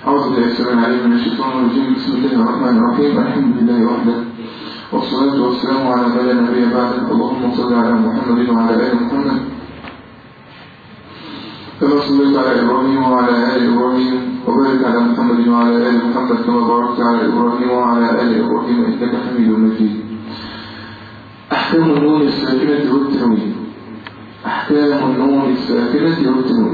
أعوذ بالله السميع العليم من الشيطان الرجيم. بسم الله الرحمن الرحيم. الحمد لله وحده والصلاة والسلام على من لا نبي بعده. اللهم صل على محمد وعلى آل محمد كما صليت على إبراهيم وعلى آل إبراهيم، وبارك على محمد وعلى آل محمد كما باركت على إبراهيم وعلى آل إبراهيم إنك حميد مجيد. أحكام النون الساكنة والتنوين. أحكام النون الساكنة والتنوين.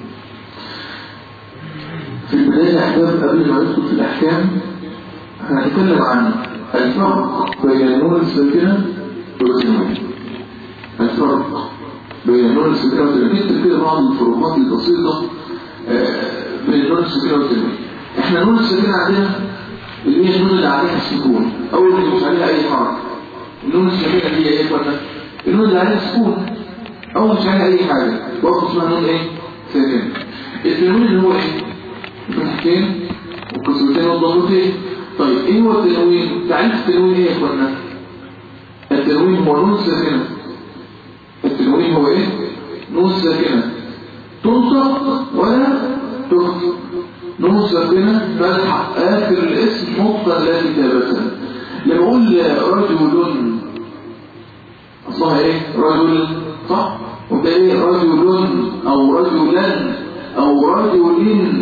في البداية أحكام قبل ما ندخل في الأحكام هنتكلم عن الفرق بين النون الساكنة والتنوين. الفرق بين النون الساكنة والتنوين. نكتب كده بعض الفروقات البسيطة بين النون الساكنة والتنوين. احنا النون الساكنة عندنا اللي هي النون اللي عليها السكون أو اللي مش عليها أي حركة. النون الساكنة هي ايه ولا النون اللي عليها سكون أو مش عليها أي حاجة برضه اسمها نون ايه؟ ساكنة. التنوين اللي هو ايه؟ فتحتين وكسرتين وضمتين. طيب ايه هو التنوين؟ تعريف التنوين ايه يا اخوانا؟ التنوين هو نون ساكنة. التنوين هو ايه؟ نون ساكنة تنطق ولا تكتب. نون ساكنة تلحق آخر الاسم نطقا لا كتابة. لما اقول رجل اصلها ايه؟ رجل صح؟ وده ايه؟ رجل او رجلا او رجل.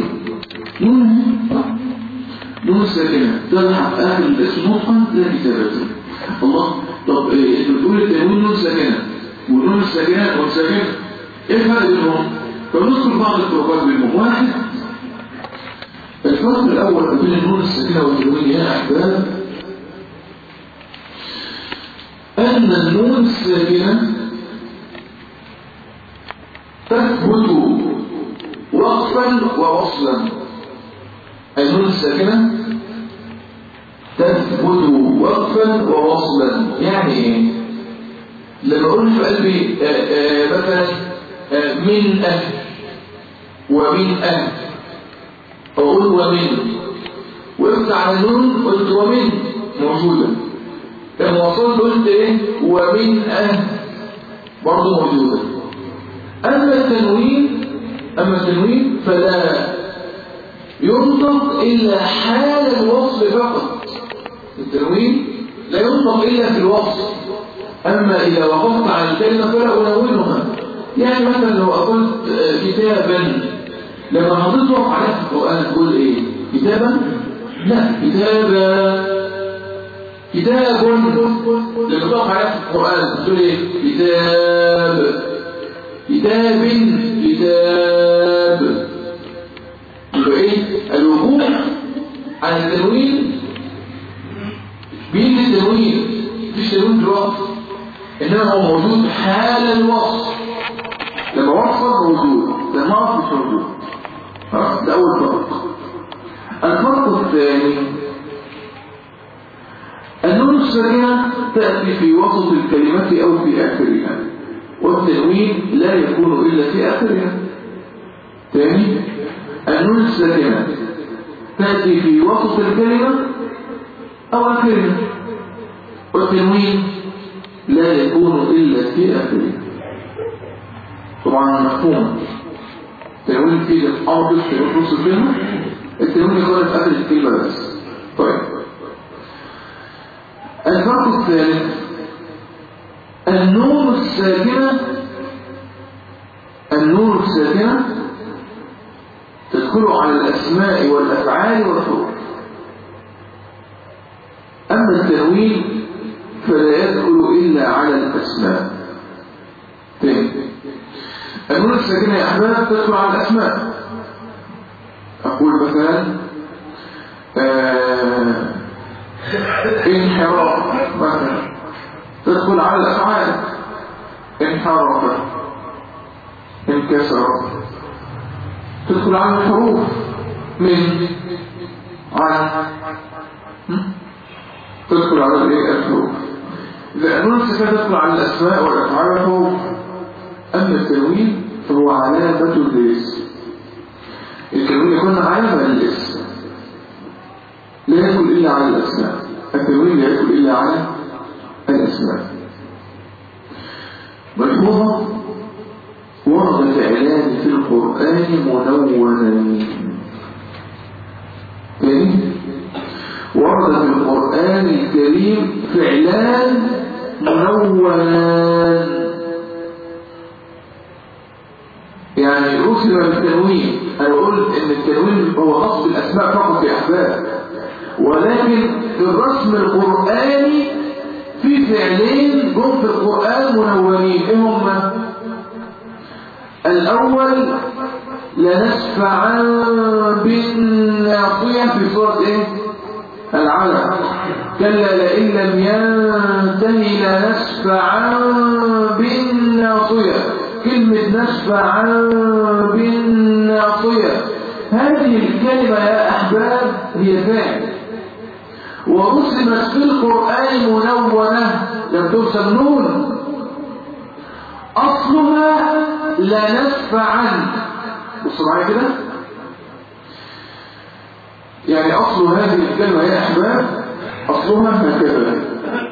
نون ساكنة تلحق آخر الاسم نطقا لا كتابة. الله. طب انت بتقول التنوين نون ساكنة والنون الساكنة والساكنة ايه الفرق بينهم؟ فنذكر بعض الفروقات بينهم. واحد، الفرق الأول بين النون الساكنة والتنوين يا أحباب أن النون الساكنة تثبت وقفا ووصلا. النون الساكنة تثبت وقفا ووصلا. يعني ايه؟ لما اقول في قلبي مثلا من أهل ومن أهل اقول ومن، وقفت على النون قلت ومن موجودة. لما وصلت قلت ايه؟ ومن أهل برضه موجودة. أما التنوين فلا ينطق إلا حال الوصل فقط. التنوين لا ينطق إلا في الوصل. أما إذا وقفت على الكلمة فلا أنونها. يعني مثلا لو قلت كتابا، لما حضرت وقف عليها في القرآن تقول إيه؟ كتابا؟ لا، كتابا. كتاب. لما تقف عليها في القرآن تقول إيه؟ كتاب. كتاب. كتاب. يبقى ايه؟ الوقوف على التنوين بين التنوين. مفيش تنوين في الوقف، انما هو موجود حال الوصف. لما وصف موجود، لما وصف مش موجود. ده اول فرق. الفرق الثاني، النون الساكنة تأتي في وسط الكلمة او في اخرها، والتنوين لا يكون الا في اخرها. ثاني، النون الساكنة تأتي في وسط الكلمة أو آخرها، والتنوين لا يكون إلا في آخرها. طبعا مفهوم. التنوين في الأرض في نص الكلمة، التنوين يكون في آخر الكلمة بس. طيب، الفرق الثالث، النون الساكنة تدخل على الأسماء والأفعال والحروف. أما التنوين فلا يدخل إلا على الأسماء. النون الساكنة يا أحباب تدخل على الأسماء. أقول مثلا انحراف مثلا، تدخل على الأفعال. انحرف، انكسر، تدخل على الحروف. من، عن، تدخل على الحروف. النون الساكنة تدخل على الأسماء والأفعال والحروف. أما التنوين فهو علامة للاسم. التنوين يكون علامة للاسم، لا يدخل إلا على الأسماء. التنوين لا يدخل إلا على الأسماء. ملحوظة، ورد فعلان في القرآن منونين. الكريم فعلان منونان، يعني رسم بالتنوين. أنا قلت إن التنوين هو خاص بالأسماء فقط يا أحباب، ولكن في الرسم القرآني في فعلين جم في القرآن منونين. إيه هما؟ الأول لنسفعا بالناصية في سورة إيه؟ العلق. كلا لئن لم ينتهي لنسفعا بالناصية. كلمة نسفعا بالناصية هذه الكلمة يا أحباب هي فعل، ورسمت في القرآن منونة لم ترسم نون. أصلها لنسفعا، بصوا معايا كده، يعني أصل هذه الكلمة يا أحباب أصلها هكذا.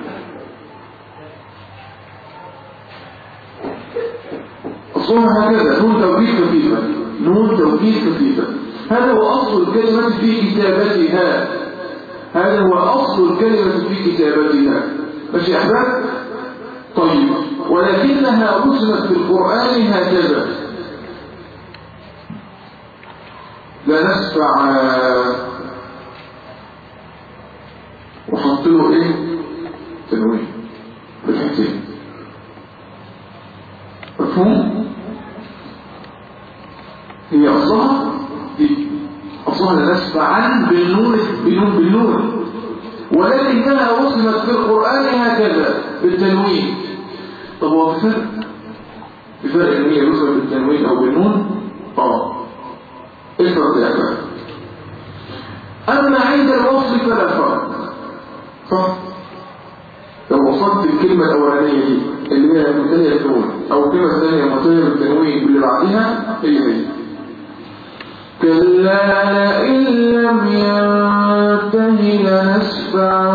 أصلها هكذا، نون توكيد خفيفة، نون توكيد خفيفة. هذا هو أصل الكلمة في كتابتها، هذا هو أصل الكلمة في كتابتها. ماشي يا أحباب؟ طيب، ولكنها رسمت في القرآن هكذا، لنسفع، وحط له ايه؟ تنوين بالحتين. مفهوم؟ هي أصلها دي، أصلها لنسفعا بالنون، ولكنها رسمت في القرآن هكذا بالتنوين. طب هو بفرق ان هي رسمت بالتنوين او بالنون؟ ايه الفرق يا أحباب؟ أما عند الوصل فلا فرق، صح؟ لو وصلت الكلمة الأولانية دي اللي هي منتهية بالنون أو الكلمة الثانية منتهية بالتنوين باللي بعدها هي كلا إن لم ينتهي لنسفعا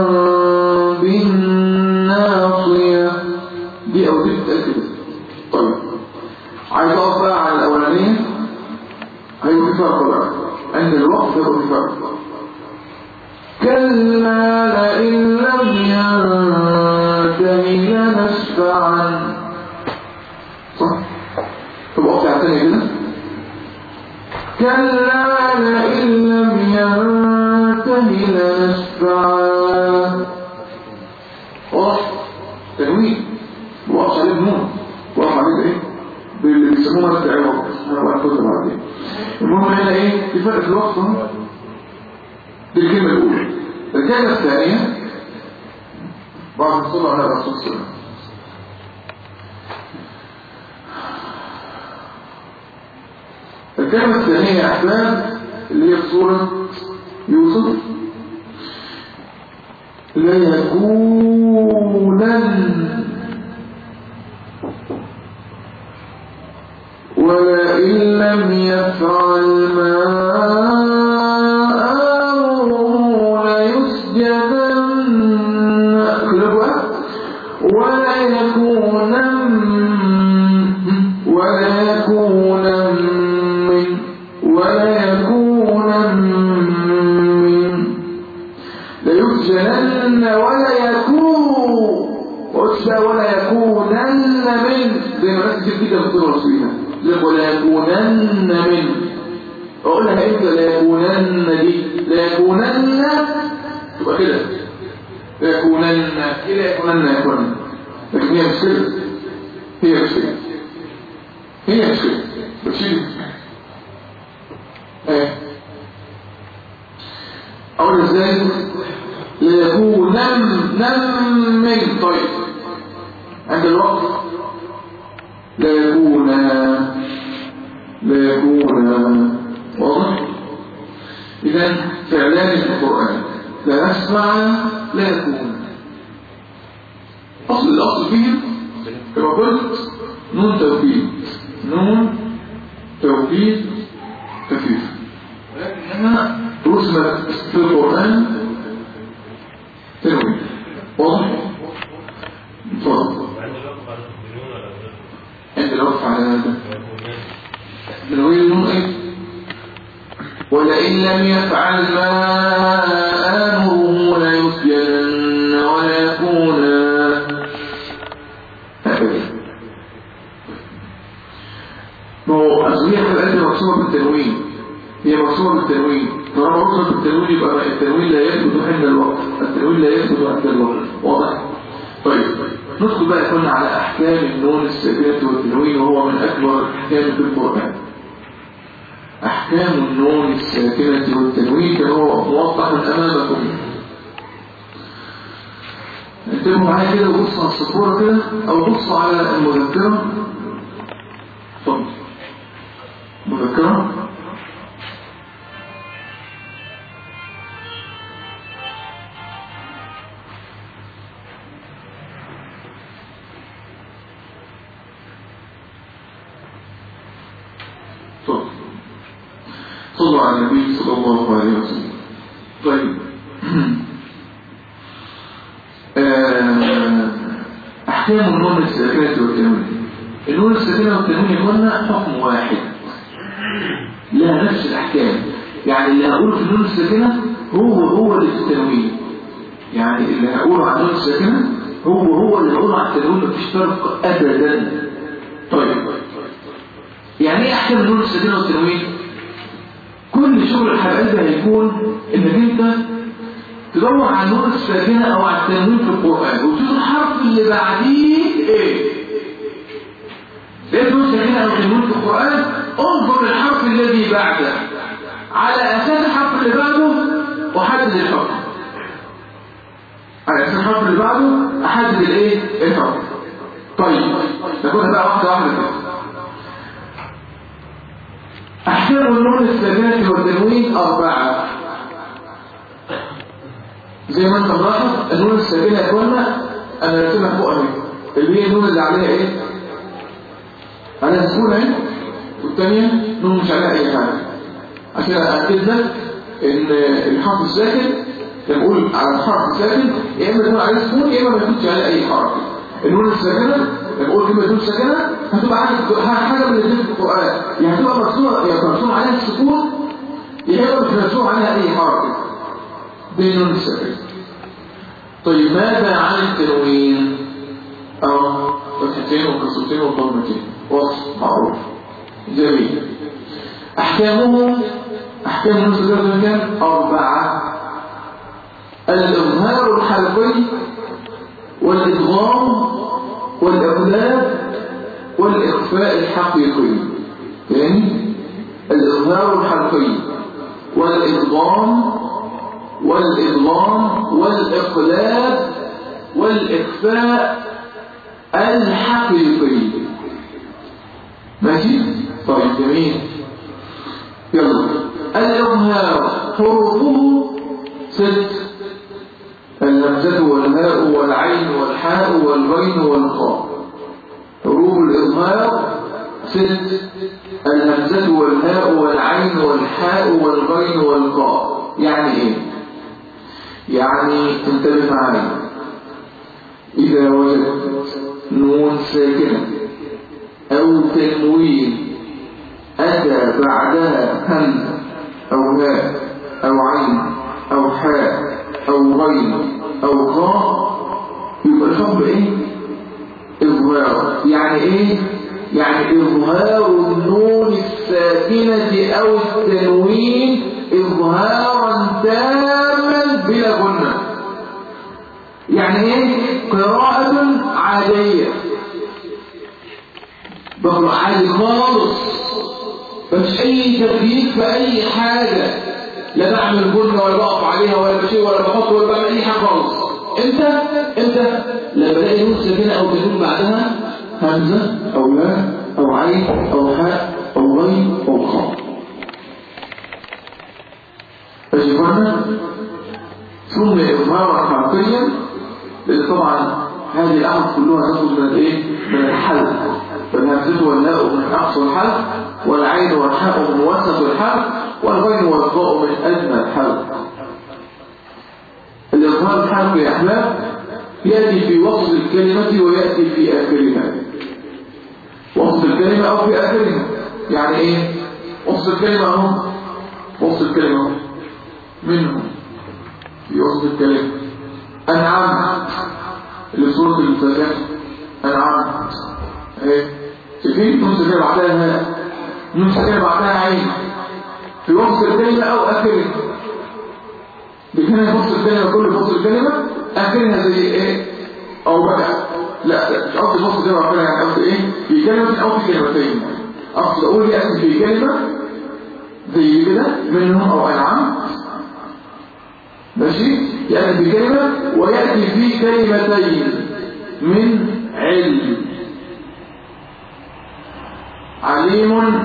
بالناصية، دي أو دي بتأكد. طيب، عايز أقف بقى على الأولانية، هيبقى في فرق بقى عند الوقت، هيبقى في فرق. كلا لئن لم ينتهي لنسفعا، صح؟ طب أقف على الثانية كده، كلا لئن لم ينتهي لنسفعا، تنوين، وقف عليه بنون، وقف عليه بايه؟ باللي بيسموه مرة عوض، انا هناخدها بعدين. المهم هنا ايه؟ في فرق في الوقت اهو. دي الكلمة الأولى. الكلمة الثانية بعد ما صلى على الرسول صلى الله عليه وسلم، الكلمة الثانية يا أحباب اللي هي في سورة يوسف، ليكونن ولئن لم يفعل ما أمره ليسجنن ولا يكونن من، زي ما ناس كتير كده بتصير فيها، ولا يكونن من. اقولها امتى لا يكونن دي؟ لا يكونن تبقى كده، لا يكونن كده، يكونن لكن هي مش كده، هي مش كده، هي مش كده، بشيل اقول ازاي؟ ليكونن من. طيب عند الوقت لا يكون واضح؟ إذن فعلان في القرآن لا نسمع لا يكون. الأصل فيهم كما قلت نون توكيد خفيف، ولكنها رسمت في القرآن تنوين. واضح؟ عند الوقف على هذا تنوين النون ايه؟ ولئن لم يفعل ما آمره ليسجنن ولا ما هو أصلية الآية مقصورة بالتنوين، هي مقصورة بالتنوين، طالما مقصورة بالتنوين يبقى التنوين لا يثبت عند الوقت، التنوين لا يثبت عند الوقت. واضح؟ طيب ندخل بقى كنا على أحكام النون الساكنة والتنوين، وهو من أكبر الأحكام في القرآن. أحكام النون الساكنة والتنوين كما هو موضح أمامكم. انتبهوا معايا كده وبصوا على السطورة كده أو بصوا على المذكرة. طب مذكرة صلوا على النبي صلى الله عليه وسلم. طيب أحكام النون الساكنة والتنوين. النون الساكنة والتنوين قلنا حكم واحد لها نفس الأحكام، يعني اللي هقوله في النون الساكنة هو اللي في التنوين، يعني اللي هقوله عن النون الساكنة هو اللي هقوله عن التنوين، مفيش فرق أبدا. طيب يعني ايه أحكام النون الساكنة والتنوين؟ كل شغل الحبائل ده هيكون انك انت تدور على النون الساكنه او على التنوين في القران وتشوف الحرف اللي بعديه ايه. النون الساكنه او التنوين في القران، انظر للحرف الذي بعده على اساس الحرف اللي بعده وحدد الحكم. على اساس الحرف اللي بعده احدد الايه؟ الحكم. طيب ناخدها بقى واحده واحده كده. أحكام النون الساكنة والتنوين 4. زي ما انت ملاحظ النون الساكنة يا اخوانا انا رسمها فوق اهي، اللي هي النون اللي عليها ايه؟ عليها سكون اهي، والثانية نون مش عليها اي حاجة، عشان أأكد لك ان الحرف الساكن لما اقول على الحرف الساكن يا اما يكون عليه سكون يا اما ما يكونش عليه اي حرف. النون الساكنة لما اقول كلمة نون ساكنة هتبقى حاجة من الاثنين في القرآن، يعني هتبقى مرسوم عليها السكون يا اما مش مرسوم عليها اي حرف. دي النون الساكنة. طيب ماذا عن التنوين؟ فتحتين وكسرتين وضمتين، وصف معروف جميل. أحكام النون الساكنة كام؟ 4. الإظهار الحلقي والإدغام والإقلاب والإخفاء الحقيقي. يعني الإظهار الحلقي والإدغام والإقلاب والإخفاء الحقيقي. ماشي؟ طيب جميل. يلا الإظهار حروفه 6: الهمزة والهاء والعين والحاء والغين والخاء. حروف الإظهار 6: الهمزة والهاء والعين والحاء والغين والخاء. يعني ايه؟ يعني انتبه معايا، إذا وجدت نون ساكنة أو تنوين أتى بعدها همزة أو هاء أو عين أو حاء أو غين أو خاء يبقى الحكم إيه؟ إظهار. يعني إيه؟ يعني إظهار النون الساكنة أو التنوين إظهارا تاما بلا غنة. يعني إيه؟ قراءة عادية، بقرأ عادي خالص، مفيش أي تغيير في أي حاجة، لا بعمل غنة ولا بقف عليها ولا بشيء ولا بحط ولا بعمل أي حاجة خالص. إمتى؟ لما بلاقي نون ساكنة أو تنوين بعدها همزة أو لا أو عين أو حاء أو غين أو خاء. فشوفنا ثم إظهارا حرفيا، لأن طبعا هذه الأحرف كلها تخرج من إيه؟ من الحلق، فالهمزة والهاء من أقصى الحلق، والعين والحاء من وسط الحلق، والغين والخاء من أدنى الحلق. الإظهار الحلق يا أحباب يأتي في وسط الكلمة ويأتي في آخرها. وسط الكلمة أو في آخرها. يعني إيه؟ وسط الكلمة أهو، وسط الكلمة منه في وسط الكلمة. أنعمت اللي صورة الفاتحة، أنعمت إيه؟ شايفين نون ساكنة بعدها نون ساكنة بعدها عين في وسط الكلمة أو آخرها. بكنا في وسط الكلمة، كل في وسط الكلمة آخرها زي إيه؟ أو بدأ. لا مش قصدي وسط الكلمة آخرها، يعني قصدي إيه؟ في كلمة أو في كلمتين. أقصد أقول يأتي في كلمة زي كده منهم أو أنعام، ماشي؟ يأتي في كلمة ويأتي في كلمتين من علم. عليم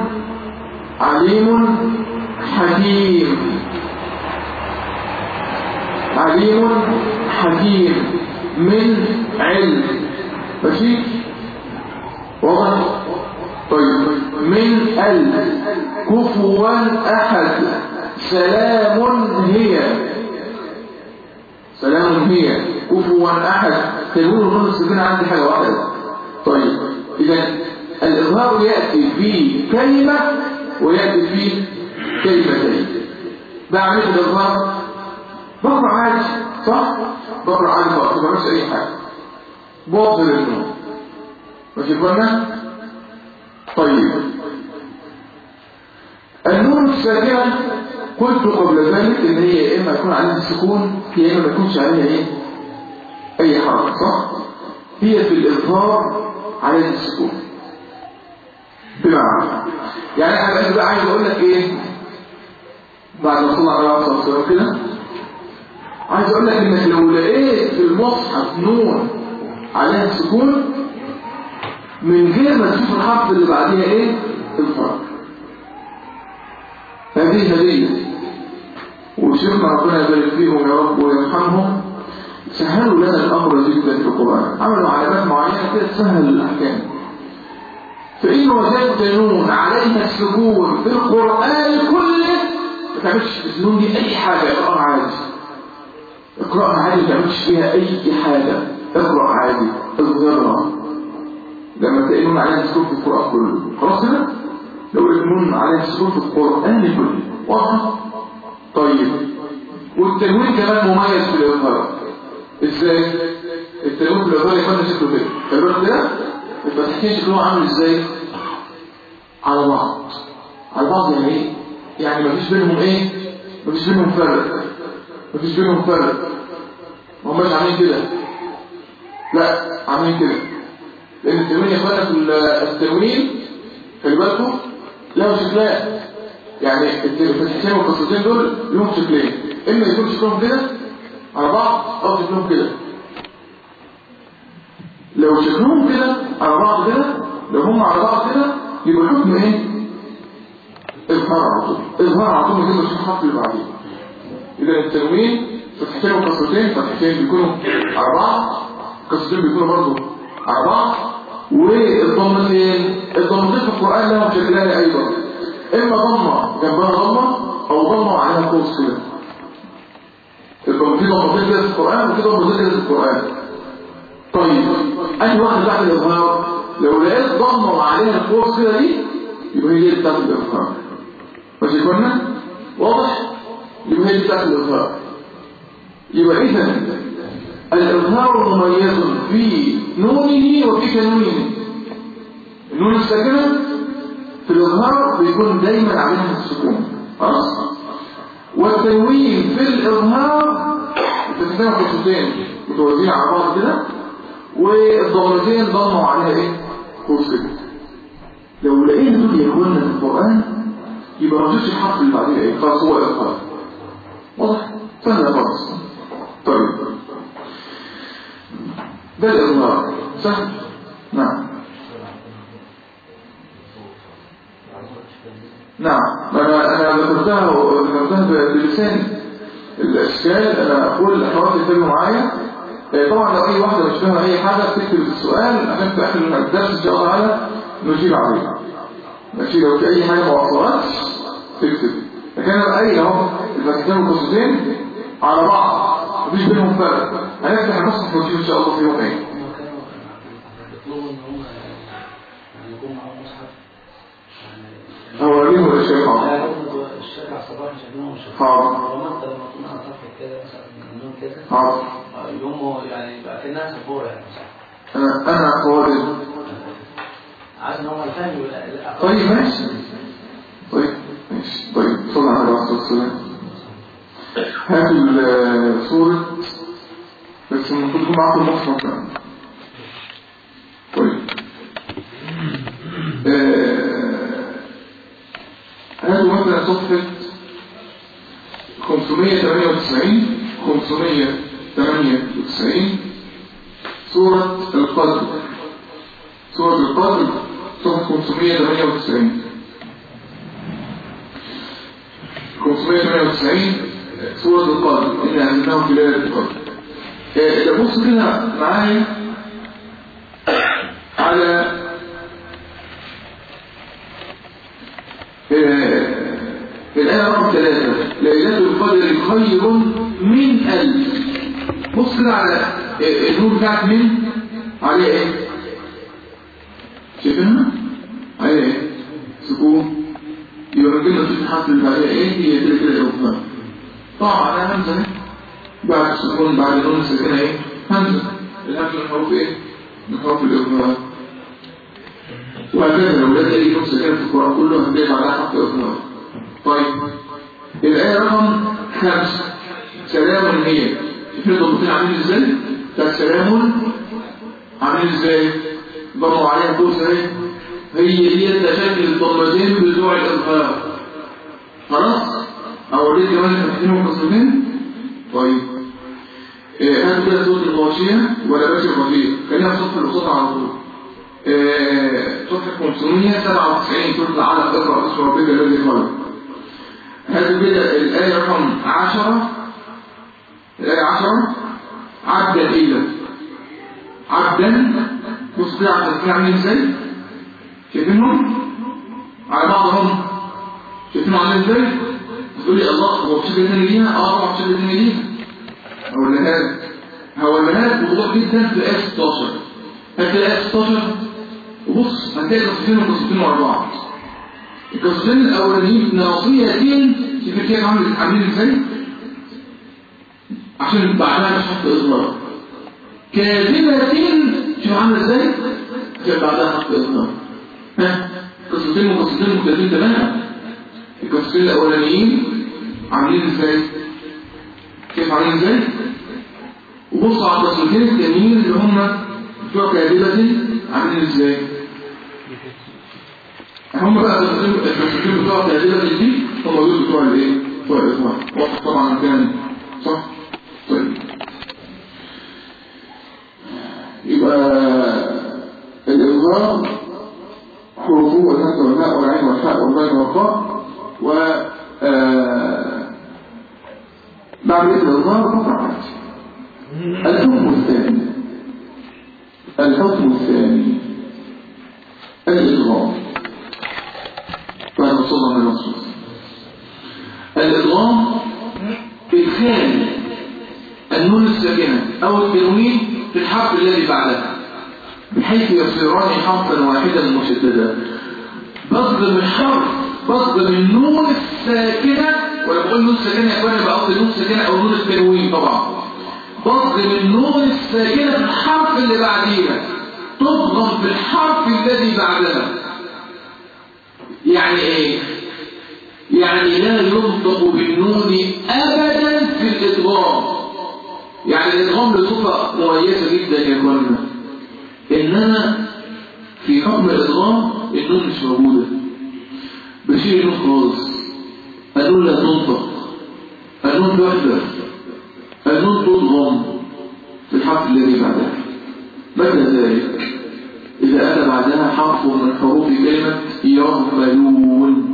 حكيم. عليم حكيم من علم، ماشي؟ واضح؟ طيب من كفوا أحد. سلام هي كفوا أحد. تقول النون الساكنة عندي حاجة واحدة. طيب إذا الإظهار يأتي في كلمة ويأتي في كلمتين. بعمل الإظهار بقرأ عادي، صح؟ بقرأ عادي فقط، ما بعملش أي حاجة، بوظر النون، ماشي فهمنا؟ طيب النون الساكنة قلت قبل ذلك إن هي إما يكون عليها السكون هي إما ما يكونش عليها إيه؟ أي حركة، صح؟ هي في الإظهار عليها السكون. بمعنى يعني أنا بقى عايز أقول لك إيه بعد ما صلى على الصلاة والسلام كده، عايز أقول لك إنك لو لقيت في المصحف نون عليها السكون من غير ما تشوف الحرف اللي بعديها إيه؟ إظهار. هذه هدية، وشيخنا ربنا يبارك فيهم يا رب ويرحمهم سهلوا لنا الأمر جدا في القرآن، عملوا علامات معينة كده تسهل الأحكام. فإن وجدت نون عليها السكون في القرآن كله ما تعملش النون دي أي حاجة، اقرأها عادي، اقرأها عادي، ما تعملش فيها أي حاجة، اقرأ عادي، اظهرها. لما تلاقي نون عليها السكون في القرآن كله خلاص كده، لو النون عليها السكون في القرآن كله واضح. طيب والتنوين كمان مميز في الإظهار. ازاي؟ التنوين في الإظهار يكون شكله كده، خلي كده الفتحتين شكلهم عامل ازاي؟ على بعض. على بعض يعني ايه؟ يعني مفيش بينهم ايه؟ مفيش بينهم فرق. ما هماش عاملين كده، لا عاملين كده، لأن التنوين يا اخوانا في التنوين خلي بالكم له شكلين. يعني الفتحتين والقصتين دول لهم شكلين، اما يكون شكلهم كده على بعض او شكلهم كده. لو شكلهم كده على بعض كده، لو هم على بعض كده يبقى الحكم ايه؟ اظهار على طول، اظهار على طول من غير ما تشوف الحرف اللي بعديه. اذا التنوين فتحتين وقصتين، فتحتين بيكونوا على بعض، قصتين بيكونوا برضه على بعض. والضمتين في القرآن لهم شكلان ايضا، اما ضمه جنبها ضمه او ضمه عليها قوس كده. الضمتين ضمتين كده في القرآن وكده ضمتين كده في القرآن. طيب أي واحدة بعد الإظهار؟ لو لقيت ضمة وعليها القوس كده دي يبقى هي دي بتاعت الإظهار، ماشي كنا؟ واضح؟ يبقى هي دي بتاعت الإظهار. يبقى إذن الإظهار مميز في نونه وفي تنوينه. النون الساكنة في الإظهار بيكون دايما عليها السكون، خلاص؟ والتنوين في الإظهار بتستخدم قصتين متوازيين على بعض كده، والضمتين ضموا عليها ايه؟ قوس كده. لو لقينا دول يكوننا في القرآن يبقى ما تشوفش الحرف اللي بعدين ايه؟ خلاص هو الإظهار. واضح؟ سهل خالص. طيب ده الإظهار سهل؟ نعم أنا ذكرتها بلساني. الأشكال أنا أقول الأخوات يتكلموا معايا. طبعا لو أي واحدة مش فاهمة أي حاجة تكتب السؤال عشان في آخر الدرس إن شاء الله تعالى نجيب عليه. ماشي، لو في أي حاجة ما وصلتش تكتب. لكن أنا قايل أهو الفتحتين والقصتين على بعض مفيش بينهم فرق. هنفتح المصحف ونشوف إن شاء الله في يوم إيه. هو ليه ولا الشيخ حاضر؟ الشيخ صباح شكلهم حاضر. لما انت لما تكون هتفكر كده مثلا من النوم كده حاضر. يومه يعني بقى كأنها سبورة يعني أنا قوادم. عايز ان هم الفهم. طيب ماشي صلى الله عليه وسلم. هذه الصورة بس المفروض تكون معاكم المصحف يعني. طيب هاتوا مثلا صفحة 598 سورة القدر. سورة القدر صفحة 598 سورة القدر إننا أنزلناه في ليلة القدر. بص كده معايا على الآية رقم 3 ليلة القدر خير من 1000. بص كده على النور بتاعت من عليه ايه؟ شايفينها؟ عليه ايه؟ سكون. يبقى كلمة في الحرف اللي بعدها ايه؟ هي كده الإظهار. طبعا عليها همزة اهي. بعد السكون بعد النون الساكنة ايه؟ همزة. الهمزة من حروف ايه؟ من حروف الإظهار. وهكذا لو لازم يجي نون ساكنة في القرآن كله هتلاقي بعدها حرف إظهار. طيب الآية رقم 5 سلام هي. شوفوا الضمتين عاملين ازاي؟ بتاع سلام عاملين ازاي؟ ضموا عليها كوسة ايه؟ هي تشكل الضمتين بتوع الإظهار. خلاص؟ أوليت كمان تفهموا قصتين؟ طيب هاتوا كده صوت الغاشية ولا باشا الغاشية؟ خلينا في صوت الأصوات على طول. صفحة 597 سورة العلق اقرأ باسم ربك الذي خلق. هاتوا كده الآية رقم 10. الآية 10 عبدا إلى عبدا. بص كده عبدا كده عاملين ازاي؟ شايفينهم؟ على بعضهم شايفينهم عاملين ازاي؟ تقول لي الله هو بشكل ثاني ليها؟ طبعا بشكل ثاني ليها. هقولها لك بوضوح جدا في الآية 16. هات الآية 16 وبص هتلاقي قصتين وقصتين ورا بعض. القصتين الأولانيين ناصيتين شايفين كده عاملين ازاي؟ عشان بعدها مش حط إظهار. كاذبة شوف عامله ازاي؟ عشان بعدها حط إظهار. قصتين وقصتين مختلفين تماما. القصتين الأولانيين عاملين ازاي؟ كيف عاملين ازاي؟ وبص على القصتين التانيين اللي هم بتوع كاذبة عاملين ازاي؟ هم بقى القصتين بتوع كاذبة دي هم دول بتوع الايه؟ بتوع الإظهار. واضح طبعا كان صح؟ طيب يبقى الإظهار حروفه الهمزة والهاء والعين والحاء والغين والخاء و بعد الإظهار فقط. الحكم الثاني الإدغام. فهذا صلى من الرسول. الإدغام إدخال النون الساكنة أو التنوين في الحرف الذي بعدها بحيث يصيران حرفا واحدا مشددا. بضغم الحرف بضغم النون الساكنة. ولا بقول نون ساكنة يا اخواني يبقى قصدي نون ساكنة أو نون التنوين طبعا. بضغم النون الساكنة في الحرف اللي بعديها تضغم في الحرف الذي بعدها. يعني ايه؟ يعني لا ينطق بالنون أبدا في الإدغام. يعني الإدغام له صفة مميزة جدا يا اخوانا، إنما في حكم الإدغام النون مش موجودة. بشيل النون خالص. النون لا تنطق. النون تحذف. النون تضغم في الحرف الذي بعدها. متى ذلك؟ إذا أتى بعدها حرف من حروف كلمة يرملون.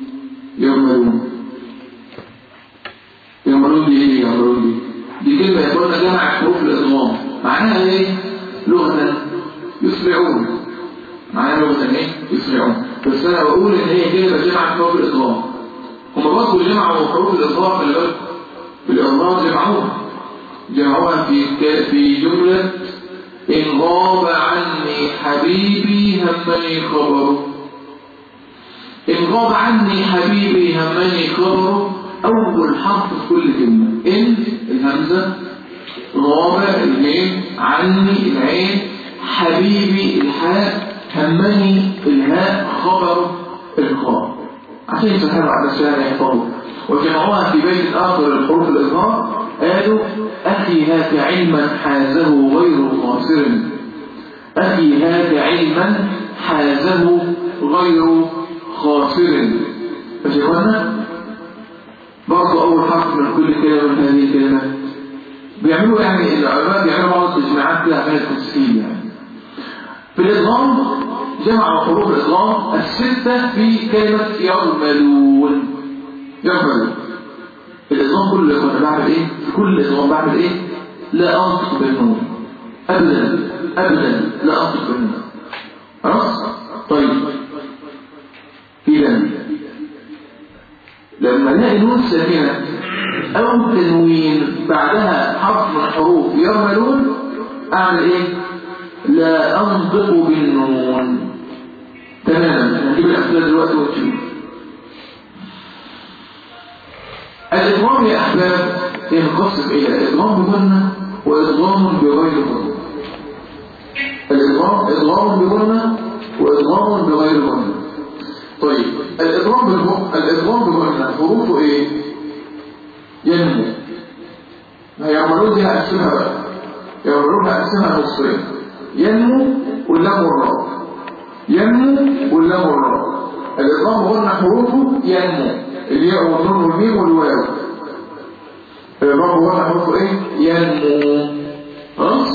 يرملون دي ايه؟ يرملون دي كلمة يقولنا جمع حروف الإضغام. معناها ايه؟ لغة يسرعون. معناها لغة ايه؟ يسرعون. بس أنا بقول إن هي كلمة جمع حروف الإضغام. هم برضه جمعوا حروف الإضغام في الغرب في الإضغام جمعوها في جملة إن غاب عني حبيبي همني خبره. إن غاب عني حبيبي همني خبره. أول حرف في كل كلمة. إن الهمزة، غاب الجيم، عني العين، حبيبي الحاء، همني الهاء، خبره الخاء. عشان يسهلوا على الناس يحفظوا. وجمعوها في بيت آخر الحروف الإظهار قالوا أخي هاك علما حازه غير قاصر، أخي هاك علما حازه غير خاسر. فشيخنا برضو أول حرف من كل كلمة من هذه الكلمات بيعملوا يعني العلماء بيعملوا بعض التجميعات كده عشان التسهيل. يعني في الإدغام جمعوا حروف الإدغام الستة في كلمة يرملون. يرملون الإدغام كله كنا بعمل إيه؟ في كل إدغام بعمل إيه؟ لا أنطق بالنون أبدا أبدا، لا أنطق بالنون. خلاص؟ طيب إذا لما نلاقي نون ساكنة أو تنوين بعدها حرف من حروف يرملون أعمل إيه؟ لا أنطق بالنون. تماما. هنجيب الأمثلة دلوقتي ونشوف. الإدغام يا أحباب ينقسم إلى إدغام بغنة وإدغام بغير غنة. الإدغام إدغام بغنة وإدغام بغير غنة. طيب الإدغام بغنة حروفه إيه؟ ينمو. هيعملون دي هقسمها بقى، يعملون هقسمها نصين، ينمو واللام والراء، ينمو واللام والراء. الإدغام بغنة حروفه ينمو، الياء والنون والميم والواو. الإدغام بغنة حروفه إيه؟ ينمو. خلاص؟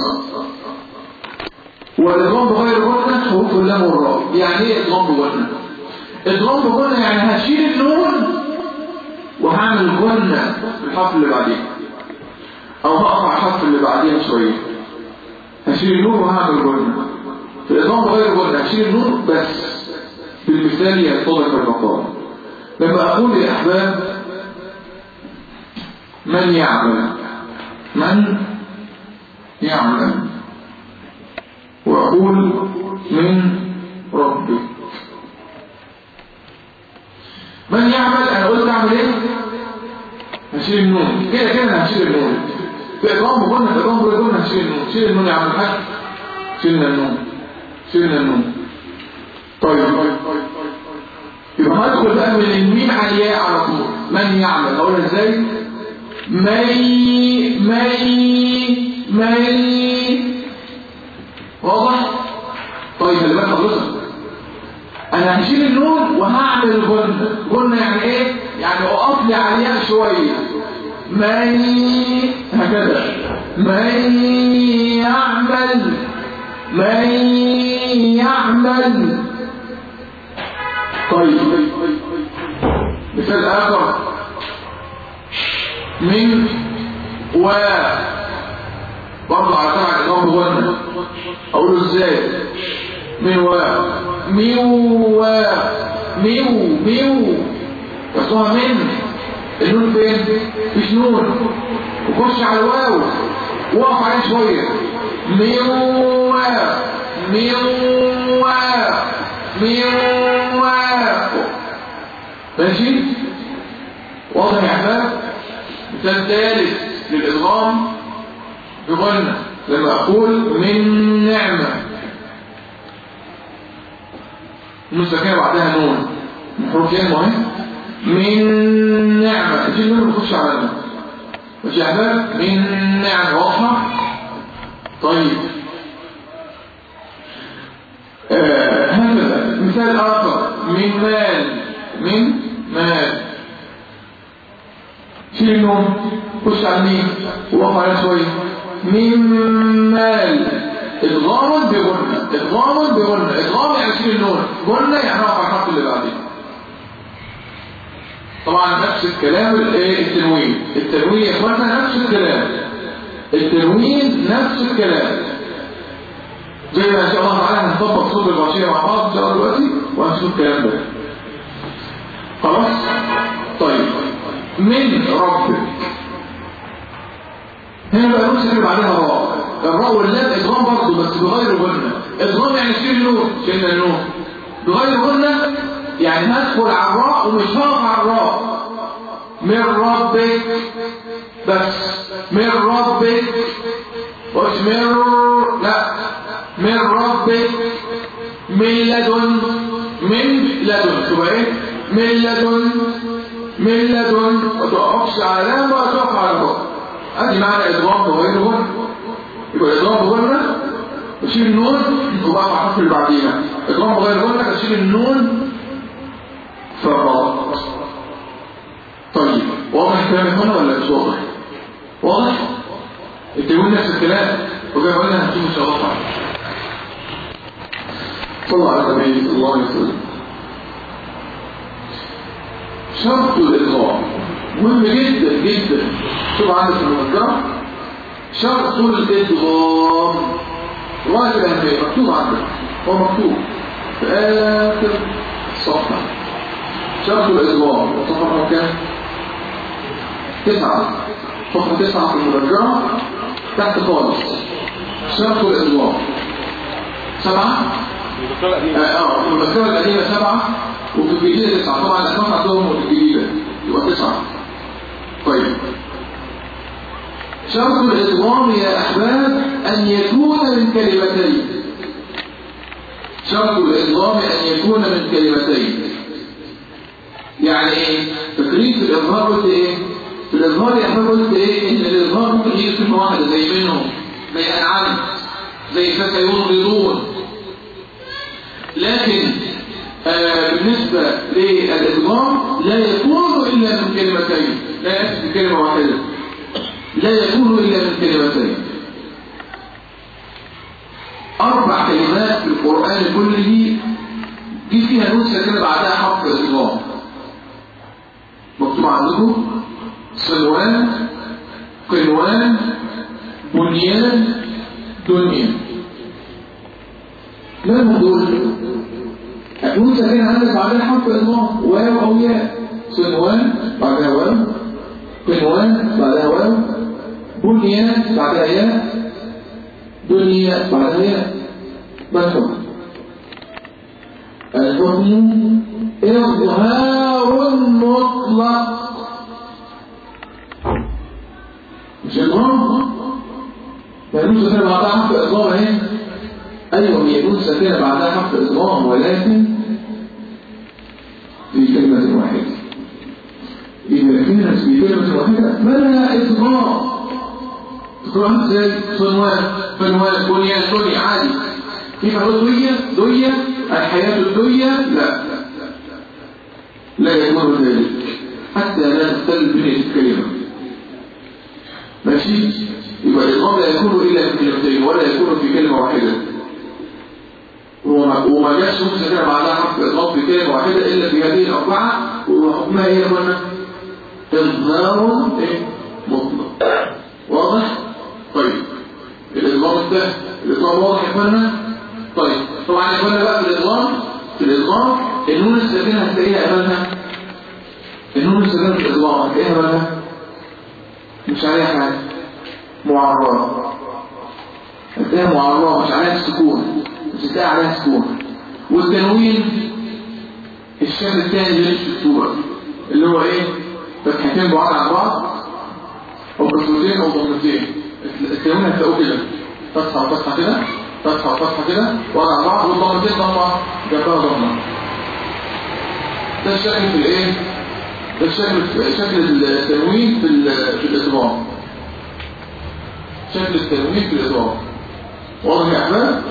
والإدغام بغير غنة حروفه اللام والراء. يعني إيه إدغام بغنة؟ إدغام بغنة يعني هشيل النون وهعمل غنة في الحرف اللي بعديه، أو هقطع الحرف اللي بعديها شوية. هشيل النون وهعمل غنة. في الإدغام بغير غنة هشيل النون بس، في المثال يتضح المقام. لما أقول يا أحباب من يعمل، من يعمل، وأقول من ربك. من يعمل أنا قلت أعمل إيه؟ هشيل النون كده كده. هشيل النون في إدغام بغنة، في إدغام بغير غنة هشيل النون. شيل النون يا عم الحاج، شيلنا النون، شيلنا النون. طيب يبقى هدخل بقى من الميم على الياء على طول. من يعمل أقولها إزاي؟ مي واضح؟ طيب اللي بقى خلصت انا هشيل النون وهعمل غنة. غنة يعني ايه؟ يعني اقف لي عليها شوية. هكذا من يعمل، من يعمل. طيب مثال اخر من و برضه على سمع الإدغام بغنة. أقوله إزاي؟ من و ميو ميو يصوها من النون فين؟ مفيش نون. وخش على الواو وقف عليه شوية. ميو ماشي؟ واضح يا أحباب؟ مثال ثالث للإدغام بغنة لما أقول من نعمة، المستكينة بعدها نون، حروفين مهم. من نعمة تجي النون بتخش على النون. ماشي يا أحباب؟ من نعمة. واضحة؟ طيب هكذا. مثال آخر من مال، من مال شيل النون، خش على الميم ووقف عليها شوية. من مال. إدغام بغنة، إدغام بغنة. إدغام يعني شيل النون، غنة يعني وقف على الحرف اللي بعدين. طبعا نفس الكلام التنوين. التنوين يا اخوانا نفس الكلام، التنوين نفس الكلام. زي ما ان شاء الله تعالى هنطبق صوت الغاشية مع بعض ان شاء الله دلوقتي وهنشوف الكلام ده. خلاص؟ طيب من ربك. هنا بقى نفس اللي بعدها راء. الراء واللام ادغام برضه بس بغير غنة. ادغام يعني شيل النون، شيلنا النون. بغير غنة يعني هدخل على الراء ومش هقف على الراء. من ربك بس، من ربك مش لا، من ربك. من لدن، من لدن تبقى ايه؟ ملة ما تقفش على لام ولا تقف على فوق. ادي معنى ادغام بغير غنة. يبقى ادغام بغنة بشيل النون وبقى مع الحرف اللي بعديها. ادغام بغير غنة بشيل النون فقط. طيب واضح الكلام هنا ولا مش واضح؟ واضح؟ انت يقول نفس الكلام وجاي قلنا هنشوف ان شاء الله تعالى. صلى على النبي صلى الله عليه وسلم. شرط الإدغام مهم جدا جدا. شوف عندك في المذكرة شرط الإدغام رواية الأهمية مكتوب عندك. هو مكتوب في آخر الصفحة. شرط الإدغام الصفحة كام؟ 9. صفحة 9 في المذكرة تحت خالص. شرط الإدغام 7. في المذكرة القديمة 7 وفي الجديدة 9. طبعا الأسماء عندهم وفي الجديدة يبقى 9. طيب شرط الإدغام يا أحباب أن يكون من كلمتين. شرط الإدغام أن يكون من كلمتين. يعني إيه؟ فاكرين في الإظهار قلت إيه؟ في الإظهار يا أحباب قلت إيه؟ إن الإظهار ممكن يجي كلمة واحدة زي منهم زي أنعمت زي فسينغضون. لكن بالنسبة للإدغام لا يكون إلا من كلمتين. لا يأتي بكلمة واحدة. لا يكون إلا من كلمتين. 4 كلمات في القرآن كله دي فيها نسخة كده بعدها حرف الإدغام. مكتوب عندكم صنوان قنوان بنيان دنيا. ما دول؟ نسخة كده عندك بعدها حرف الإدغام واو أو ياء. صنوان بعدها واو، قنوان بعدها واو، بنيان بعدها ياء، دنيا بعدها ياء. ما الحكم؟ الحكم إظهار مطلق. مش إظهار؟ ما نسخة كده بعدها حرف الإدغام اهي. أيوة هي نسخة كده بعدها حرف الإدغام ولكن في كلمة واحدة. إذا كانت في كلمة واحدة فلا إدغام. تقرأ ازاي؟ صنوان فنوان بنيان دنيا عادي. كيف أقول دنيا الحياة الدنيا؟ لا يكون ذلك حتى لا تختل بنية الكلمة. ماشي؟ يبقى الإدغام لا يكون إلا من كلمتين ولا يكون في كلمة واحدة. وما جاش نسخة كده بعدها حرف إضافة في كلمة واحدة إلا في هذه ال4 وحكمها هي قلنا إظهار مطلق. واضح؟ طيب الإضغام ده الإضغام واضح يا اخوانا؟ طيب طبعا يا اخوانا بقى في الإضغام النون الساكنة هتلاقيها أمامها. النون الساكنة في الإضغام هتلاقيها أمامها مش عليها حاجة معرضة. هتلاقيها معرضة مش عليها السكون. مش هتلاقي عليها سكون. والتنوين الشكل الثاني اللي في الصورة اللي هو ايه؟ فتحتين بعاد عن بعض او كسرتين او ضمتين. التنوين هتلاقوه كده فتحة وفتحة كده فتحة وفتحة كده بعاد عن بعض والضمتين ضمة جنبها ضمة. ده الشكل في الايه؟ ده شكل التنوين في الإضغام. شكل التنوين في الإضغام. واضح يا أحباب؟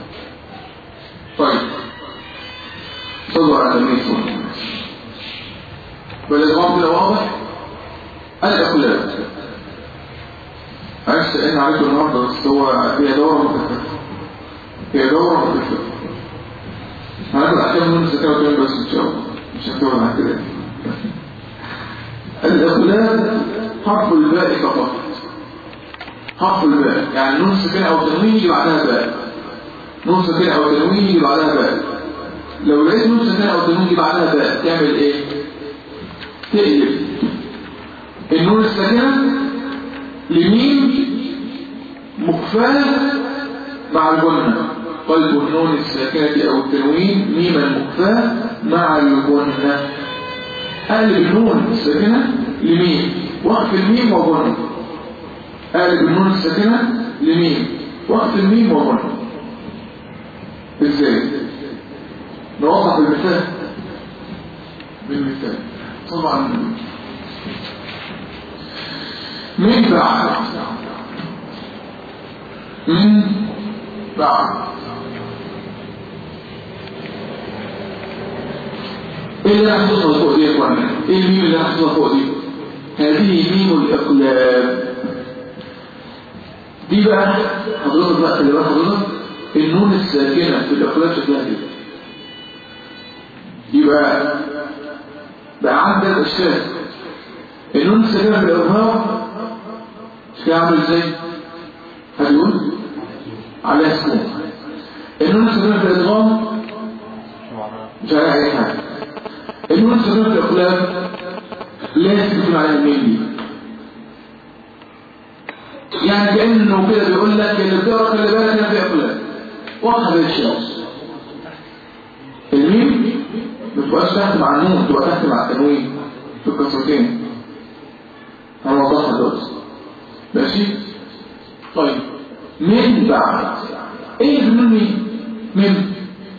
طيب صلوا على النبي صلى الله عليه وسلم. بالإضغام كده واضح؟ الأخلاق عايز تقين عليكم النهارده بس هو هي دورة متفقة. هي دورة متفقة. هناخد أحكام من الزكاة بس إن شاء الله مش هنكمل عن كده. الأخلاق حرف الباء فقط. حرف الباء يعني نون ساكنة أو تنوين يجي بعدها باء. نون ساكنة أو تنوين يجي بعدها باء. لو لقيت نون ساكنة أو تنوين يجي بعدها باء تعمل إيه؟ تقلب النون الساكنة لميم مخفاة مع الجنة. قلب النون الساكنة أو التنوين ميما مخفاة مع الجنة. قلب النون الساكنة لميم وقف الميم وجنة. قلب النون الساكنة لميم وقف الميم وجنة. ازاي؟ نوضح المثال. من مثال طبعا من بعد ايه اللي هحصلها فوق دي يا اخوانا؟ ايه الميم اللي هحصلها فوق دي؟ هذه ميم الاقلاب. دي بقى حضرتك بقى اللي بقى حضرتك النون الساكنه في الاقلاب شكلها كده. يبقى بقى عندك اشكال. النون الساكنه في الاظهار شكلها عامل ازاي؟ هتقول عليها سكون. النون الساكنه في الادغام مش عليها اي حاجه. النون الساكنه في الاقلاب لازم تكون عليها الميم دي. يعني كانه كده بيقول لك اللي بتقرا خلي بالك انا في اقلاب واضحه زي الشمس. الميم ما تبقاش تحت مع النون، تبقى تحت مع التنوين في الكسرتين. هنوضحها دلوقتي ماشي. طيب من بعد ايه اللي من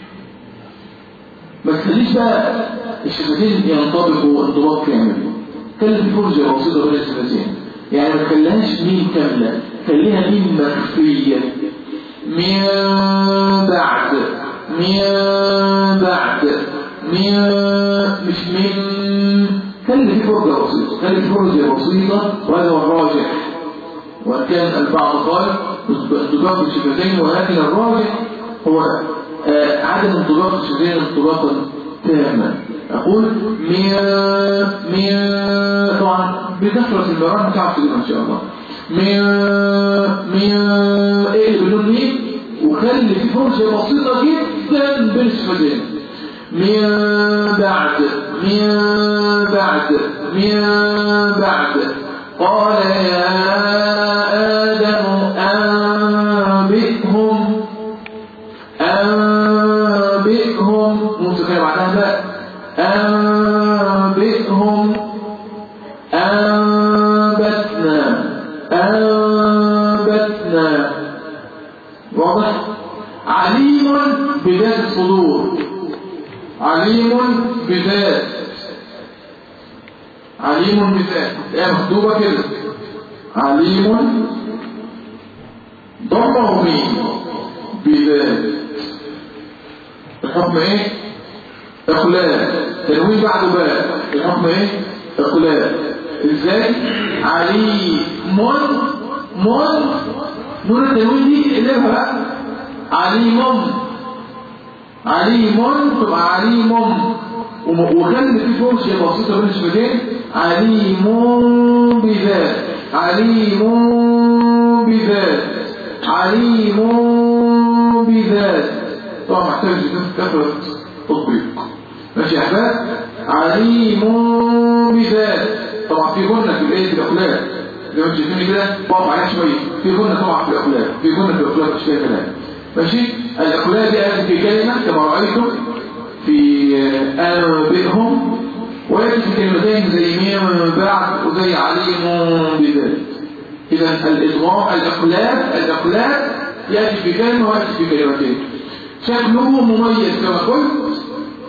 ما تخليش بقى الشفتين ينطبقوا انطباق كامل. خلي فرجه بسيطه بين الشفتين، يعني ما تخليهاش ميم كامله، خليها ميم مخفيه. من بعد مش من. خلي في فرجه بسيطه، خلي في فرجه بسيطه، وهذا هو الراجح. وان كان البعض قال انطباق الشفتين، ولكن الراجح هو عدم انطباق الشفتين انطباقا تاما. اقول من طبعا بكثره المرات تعرف تجيبها ان شاء الله. من ايه بدون ميم، وخلي في فرجه بسيطه جدا بين الشفتين. من بعد قال يا آدم أنبئهم موسيقى بعدها بقى أنبئهم أنبتنا. واضح؟ عليم بذات الصدور، عليم بذات ايه مكتوبة كده عليم ضمه مين بذات. الحكم ايه؟ اقلال. تنوين بعده باء، الحكم ايه؟ اقلال. ازاي؟ عليم نون التنوين دي قلبها بقى عليم تبقى عليم، وخلي في فرشة بسيطة بين الشفتين. عليم بذات طبعا محتاج كثرة تطبيق. ماشي يا احباب؟ عليم بذات. طبعا في غنة في الايه في الاقلاب زي ما شايفين كده، بقف عليها شويه. في غنة طبعا في الاقلاب، مش فيها كلام. ماشي. الاقلاب دي قالت في كلمه كما رايتم في أنبئهم، ويأتي في كلمتين زي من بعد وزي عليم بذات. إذا الإدغام الأقلاب يأتي في كلمة ويأتي في كلمتين. شكله مميز كما قلت،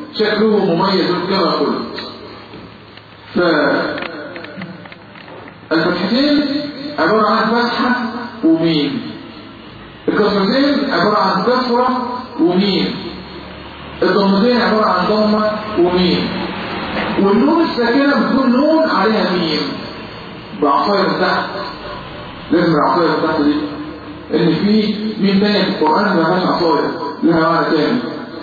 فالفتحتين عبارة عن فتحة وميم، الكسرتين عبارة عن كسرة وميم، الضمتين عبارة عن ضمة وميم، والنون الساكنة بتكون نون عليها ميم بعصاية من تحت. لازم العصاية من تحت دي، ان في ميم تانية في القرآن ما فيهاش عصاية، لها معنى تاني.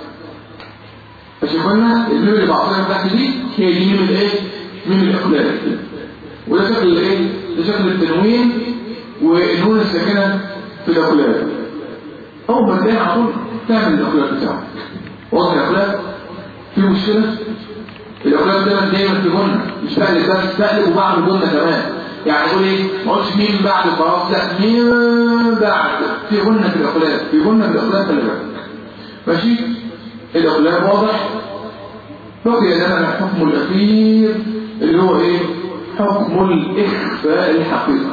فشوفنا الميم اللي بعصاية من تحت دي هي دي ميم الايه؟ ميم الإقلال. وده شكل الايه؟ ده شكل التنوين والنون الساكنة في الإقلال. أول ما تلاقي عطول تعمل الإقلال بتاعه. واضح الأقلاب؟ في مشكلة؟ الأقلاب دايما في جنة، مش تقلب بس، تقلب وبعمل جنة كمان. يعني يقول ايه؟ ما قلتش مين بعد خلاص، لا مين بعد. في جنة في الأقلاب، خلي بالك. ماشي؟ الأقلاب واضح؟ بقي لنا الحكم الأخير اللي هو ايه؟ حكم الإخفاء الحقيقي.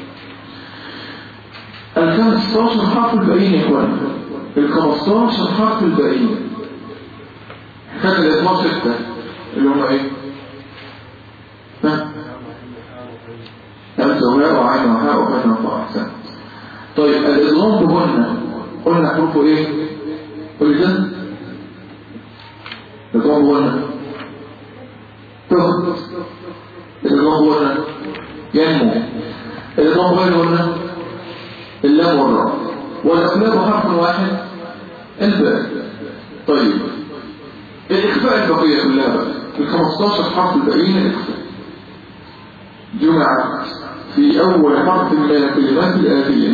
15 حرف الباقيين يا اخوان، 15 حرف الباقيين. خد الإطلاق 6 اللي هم ايه؟ همزة وهاء وعين وهاء وفتح وفاء. أحسن. طيب الإضغام بهن قلنا حروفه ايه؟ قل كده الإضغام بهن تهد، الإضغام بهن ينمو، الإضغام بهن اللام والراء، والأقلاب حرف واحد الباء. طيب الإخفاء البقية كلها بقى ال15 حرف الباقيين الإخفاء جمعت في أول حرف من الكلمات الآتية: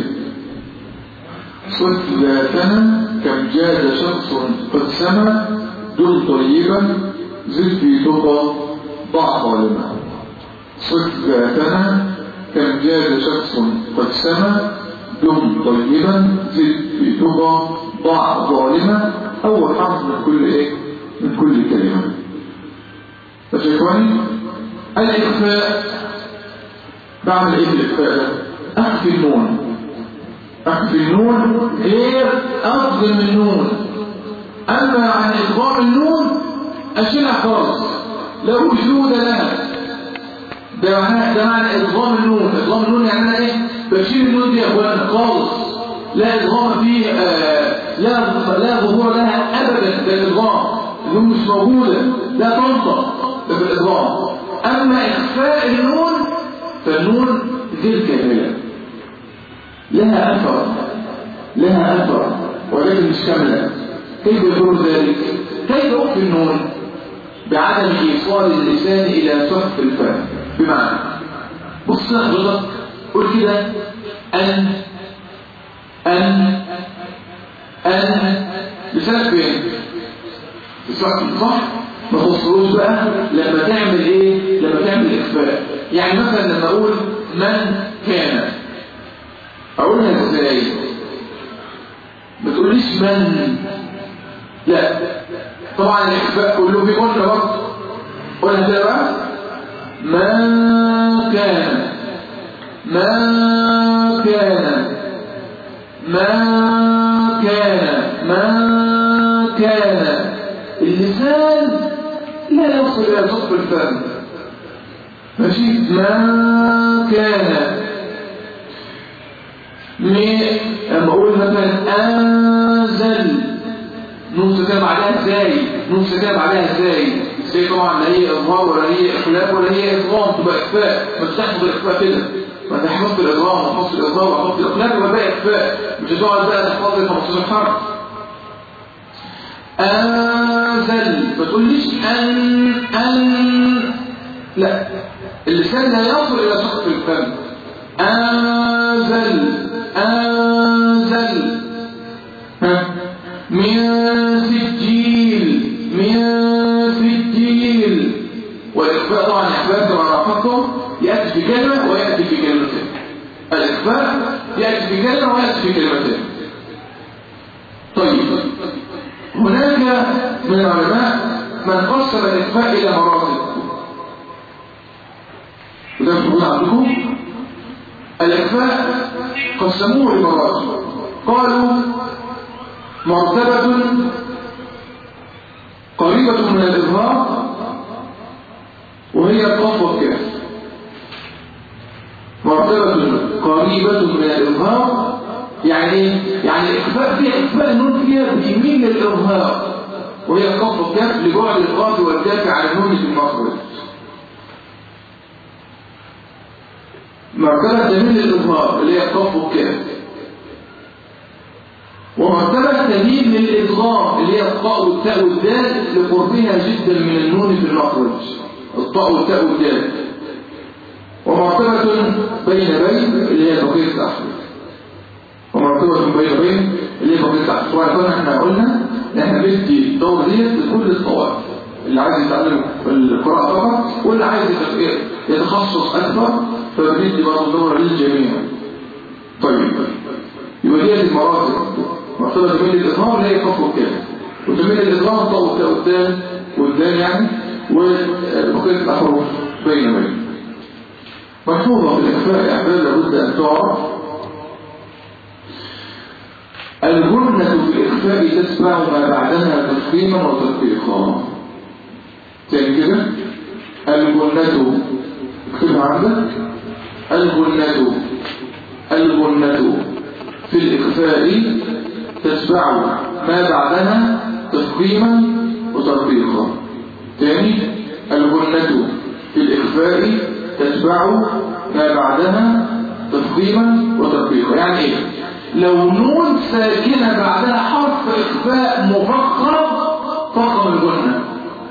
صف ذاتنا كم جاد شخص قد سمى دم طيبا زد في تقى ضع ظالما. صف ذاتنا كم جاد شخص قد سمى دم طيبا زد في تقى ضع ظالما. أول حرف من كل إيه؟ من كل كلمة. فشايفوني الإخفاء بعمل إيه بالإخفاء ده؟ أخفي النون. أخفي النون غير أفضل من النون. أما عن إضغام النون أشيلها خالص لا وجود لها. ده معنى إضغام النون. إضغام النون يعني أنا إيه؟ بشيل النون دي يا أخوانا خالص، لا إضغام فيه لا ظهور لها أبدا. ده الإضغام النون مش موجودة، لا تنطق في الإضغام. أما إخفاء النون فالنون غير كاملة، لها أثر ولكن مش كاملة. كيف يكون ذلك؟ كيف أخفي النون؟ بعدم إيصال اللسان إلى سقف الفم. بمعنى بص حضرتك قول كده أن لسانك فين؟ السقف صح؟ ما تصلوش بقى لما تعمل إيه؟ لما تعمل إخفاء. يعني مثلا لما أقول من كان أقولها إزاي؟ ما تقوليش من، لا طبعا الإخفاء كله بيقول برضه. قولها كده بقى: ما كان ما كان ما كان ما كان. اللسان لا يوصل إلى سقف الفم، ماشي؟ ما كان لما أقول مثلا أنزل نص كلام عليها ازاي؟ نص كلام عليها ازاي؟ طبعا لا هي إظهار ولا هي إخلاف ولا هي إضغام، تبقى إخفاء. ما تحفظ الإخفاء كده، ما انت حفظت الإضغام وحفظت الإظهار وحفظت الإخلاف يبقى بقى إخفاء. مش هتقعد بقى تحفظ لي 15 حرف. أنزل ما تقوليش أن لا، اللسان لا يصل إلى سقف الفم. أنزل من سجيل. والإخفاء طبعا إخفاء كما رافقتم يأتي في كلمة ويأتي في كلمتين. الإخفاء يأتي في كلمة ويأتي في كلمتين. طيب هناك من العلماء من قسم الإخفاء إلى مراتب، وده تقول عندكم الإخفاء قسموه لمراتب. قالوا مرتبة قريبة من الإظهار وهي القاف والكاف. مرتبة قريبة من الإظهار يعني الإخفاء فيها إخفاء النون فيها بيميل للإظهار، وهي القاف والكاف لبعد القاف والكاف على النون في المخرج. مرتبة تميل للإظهار اللي هي القاف والكاف، ومرتبة تميل للإدغام اللي هي الطاء والتاء والدال لقربها جدا من النون في المخرج، الطاء والتاء والدال. ومرتبة بين اللي هي بقية الأحرف، ومرتبة بين اللي هي بقية الأحرف. وعلى احنا قلنا احنا بدي الدور دي لكل الطوائف، اللي عايز يتعلم القراءة فقط واللي عايز يتخصص أكثر فبندي برضه دورة للجميع. طيب يبقى دي المراتب. مرتبة تميل الإظهار اللي هي قف والكاف، وتميل الإظهار الطاء والتاء والدال يعني، وبقية الأحرف بين. ملحوظة في الإخفاء يا أحباب لابد أن تعرف: الجملة في الإخفاء تتبع ما بعدها تفخيما وتدقيقا. تاني كده، الجنة اكتبها عندك، الجنة في الإخفاء تتبع ما بعدها تفخيما وترقيقا. تاني، الجنة في الإخفاء تتبع ما بعدها تفخيما وترقيقا. يعني ايه؟ لو نون ساكنة بعدها حرف إخفاء مفخم فخم الجنة.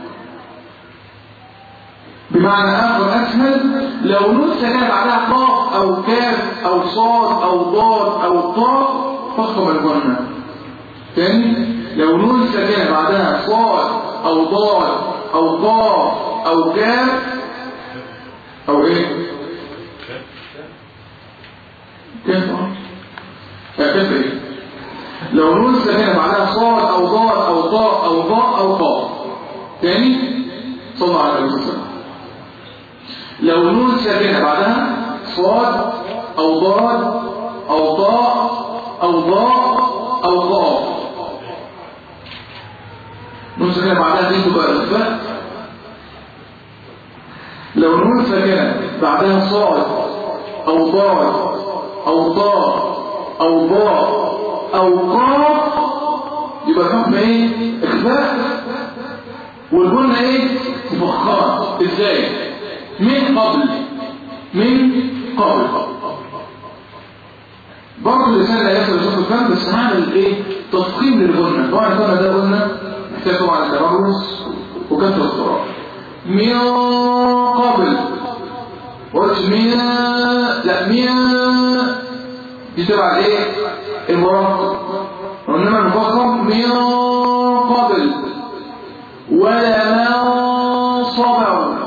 بمعنى آخر أسهل، لو نون ساكنة بعدها قاف أو كاف أو صاد أو ضاد أو طاء فخم الجنة. تاني، لو نون ساكنة بعدها صاد أو ضاد أو قاف أو كاف أو إيه؟ كاف إيه؟ لو نون ساكنة بعدها صاد أو ضاد أو طاء أو ضاء أو قاف. تاني، صلى على النبي صلى الله عليه وسلم. لو نون ساكنة بعدها صاد أو ضاد أو طاء أو ضاء أو قاف، نون ساكنة بعدها دي تبقى إخفاء. لو نون ساكنة بعدها صاد أو ضاد أو طاء أو ضاء أو قاف يبقى حكم إيه؟ إخفاء. والجنة إيه؟ مفخمة. إزاي؟ من قبل برضه اللسان لا يصل لصوت الفم، بس هعمل ايه؟ تفخيم للغنة. طبعا الفم ده قلنا محتاج طبعا التمرس وكثرة القراءة. من قبل قلت من دي تبع ايه؟ المرقق. وانما المفخم من قبل ولا من صبر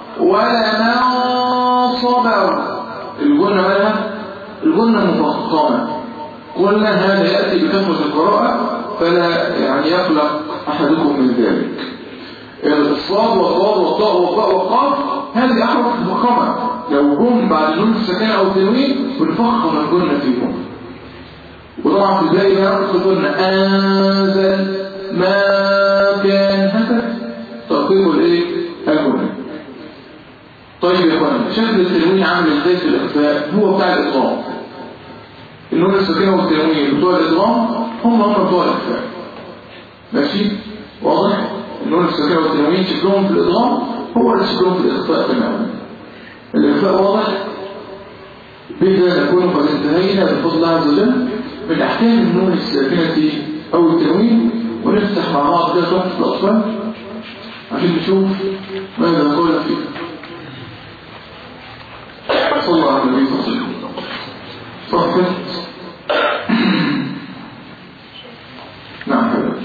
الجنة مالها؟ الجنة مفخمة. قلنا هذا يأتي بكثرة القراءة فلا يعني يقلق أحدكم من ذلك. الصاد والضاد والطاء والطاء والقاف هذه أحرف مفخمة، لو جم بعد نون السكنة أو التنوين بنفخم الجنة فيهم. وطبعا في الباقي بقى قلنا أنزل ما كان هكذا ترقيق الايه؟ الجنة. طيب يا اخوانا، شكل التنوين عامل ازاي في الاخفاء؟ هو بتاع الادغام. النون الساكنه والتنوين بتوع الادغام هم بتوع الاخفاء. ماشي؟ واضح؟ النون الساكنه والتنوين شكلهم في الادغام هو اللي شكلهم في الاخفاء تماما. الاخفاء واضح؟ بكده نكون قد انتهينا بفضل الله عز وجل من احكام النون الساكنه او التنوين، ونفتح مع بعض كده تحفه الاطفال عشان نشوف ماذا قال فيه. صلى الله عليه وسلم. صفحة نعم حبيبي.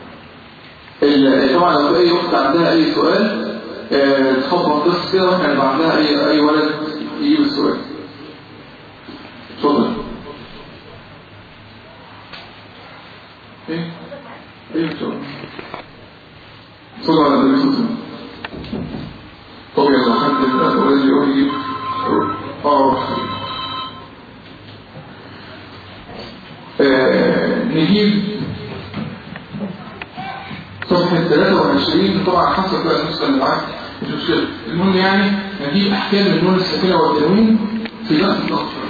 طبعا لو اي اخت عندها اي سؤال تخبط بس كده واحنا نبعت لها اي ولد يجيب السؤال. اتفضل. ايه ان شاء الله. صلى الله عليه وسلم. طب يلا حد الذي يجيب نجيب صفحة 23. طبعا حسب بقى النسخة اللي معاك مش مشكلة. المهم يعني نجيب أحكام النون الساكنة والتنوين في لفظ الأطفال.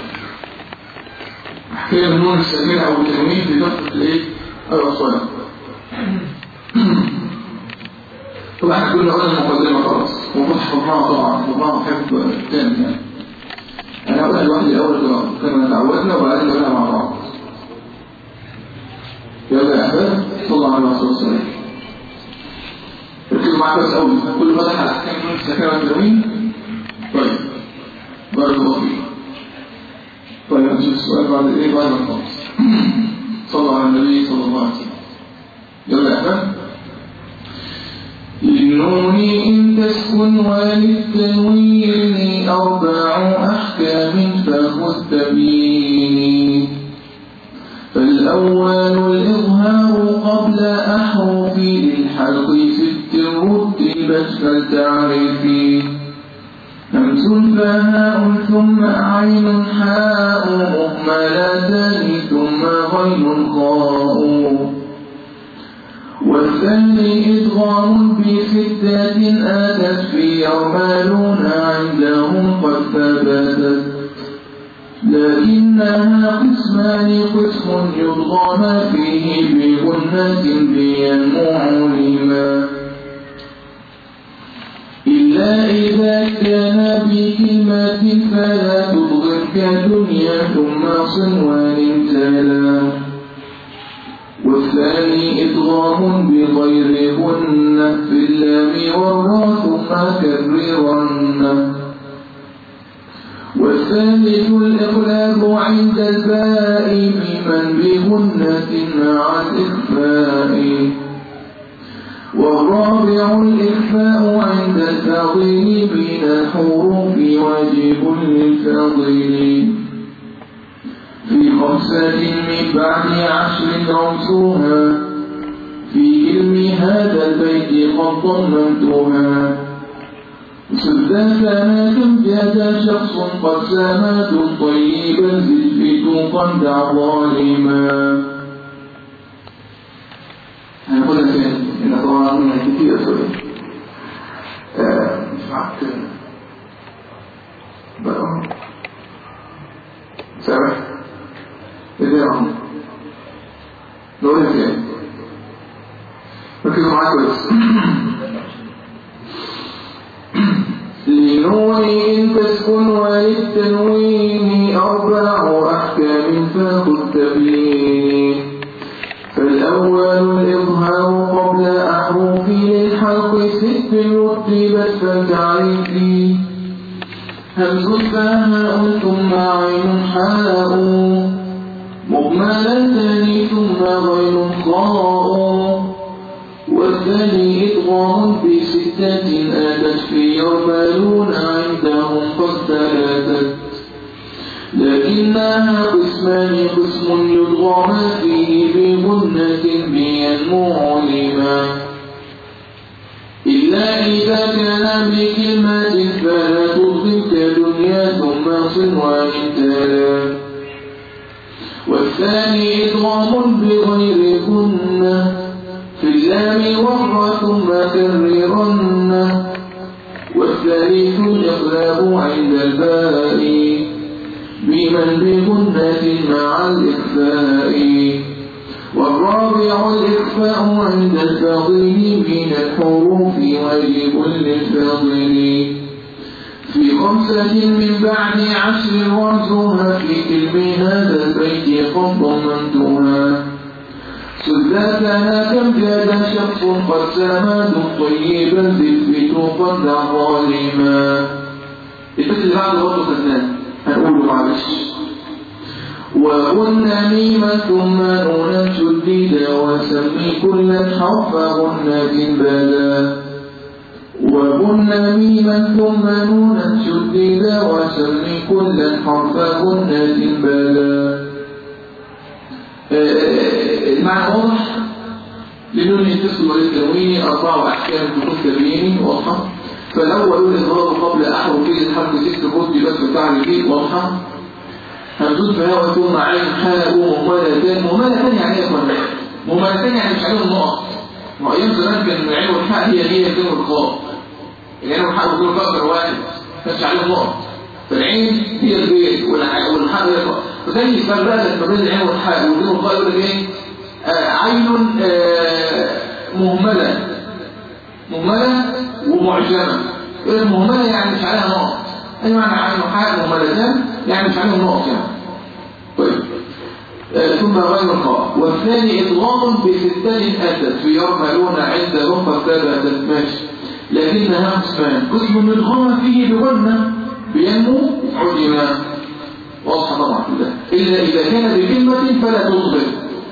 أحكام النون الساكنة أو التنوين في لفظ الإيه؟ الأطفال. طبعا احنا كنا قلنا المقدمة خلاص وفتح فضلها طبعا فضلها حفظ تاني يعني. أنا أقولها الواحد الأول كما تعودنا وبعدين نقولها مع بعض. يلا يا أحباب صلى الله عليه وسلم. ركزوا معاك بس أول كل فتح على أحكام النون الساكنة والتنوين. طيب بارك الله فيك. طيب هنشوف السؤال بعد إيه؟ بعد ما نخلص. صلى على النبي صلى الله عليه وسلم. يلا يا أحباب. للنون إن تسكن وللتنوين 4 أحكام فخذ تبين. فالأول الإظهار قبل أحرف الحلق 6 رتبت فلتعرفي. همس فهاء ثم عين حاء مهملتان ثم غين خاء. والثاني إدغام بستة آتت في يرمالون عندهم قد ثبتت لكنها قسمان قسم يضغم فيه بغنة بينمو علما إلا إذا كان بكلمة فلا تضغم كدنيا ثم صنوان تلا والثاني إدغام بغير غنة في اللام والراء ثم كررن والثالث الإقلاب عند الباء بمن بغنة مع الإخفاء والرابع الإخفاء عند الفاضل بين الحروف واجب للفاضل في 5 من بعد 10 عنصرها في علم هذا البيت قد ضمنتها سداتنا كم جاد شخص قد سامات طيبا زلفت قد ظالما هنقول لك إن طبعا من كثير سوري مش عارف بقى سامح إذا يا عم نقول لك إيه ركزوا معاك بس لنون إن تسكن وللتنوين 4 أحكام فخذ تبيين فالأول الإظهار قبل أحرف للحلق 6 رتبت فتعرفي همز فهاء ثم عين حاء مهملتان ثم غين خاء والثاني إدغام ب6 آتت في يرمالون عندهم قد ثلاثت لكنها قسمان قسم يدغم فيه بغنة بينمو علما إلا إذا كان بكلمة فلا تضغم كدنيا ثم صنوان تلا والثاني إدغام بغير غنة في اللام والراء ثم كررن والثالث الإقلاب عند الباء بمن بغنة مع الإخفاء والرابع الإخفاء عند الفاضل من الحروف واجب للفاضل في 5 من بعد 10 رمزها في كلم هذا البيت قد ضمنتها سداتنا كم جاد شخص قد سامد طيبا زلفت قد ظالما البيت اللي بعده برضه خدناه هنقوله معلش وغن ميما ثم نونا شديدا وسمي كل حرف غنة بدا وغن ميما ثم نونا شديدا وسمي كل حرف غنة بدا المعنى واضح لنون الجسم والتنوين 4 أحكام تبيين واضحة فالأول الإظهار قبل أحرف الحرف 6 رتبت فتعرفين واضحة همزون فهاء ثم عين حاء مهملتان يعني ايه اخوانا مهملتان يعني مش عليهم نقط وايام زمان كان العين والحاء هي كلمه الخاء العين والحاء بيكونوا كسر واحد ما كانش عليهم نقط فالعين هي البيت والحاء هي الخاء فزي فرقت ما بين العين والحاء والدين والخاء يقول لك ايه عين مهمله ومعجمه المهمله يعني مش عليها نقط اي معنى عين وحاء مهملتان يعني مش عليهم نقط يعني طيب ثم غير الخاء والثاني إضغام ب6 أتت في يرملون عندهم قد ثبتت ماشي لكنها قسمان قسم يدغم فيه بغنة بينمو علما واضحة طبعا كده إلا إذا كان بكلمة فلا تضغم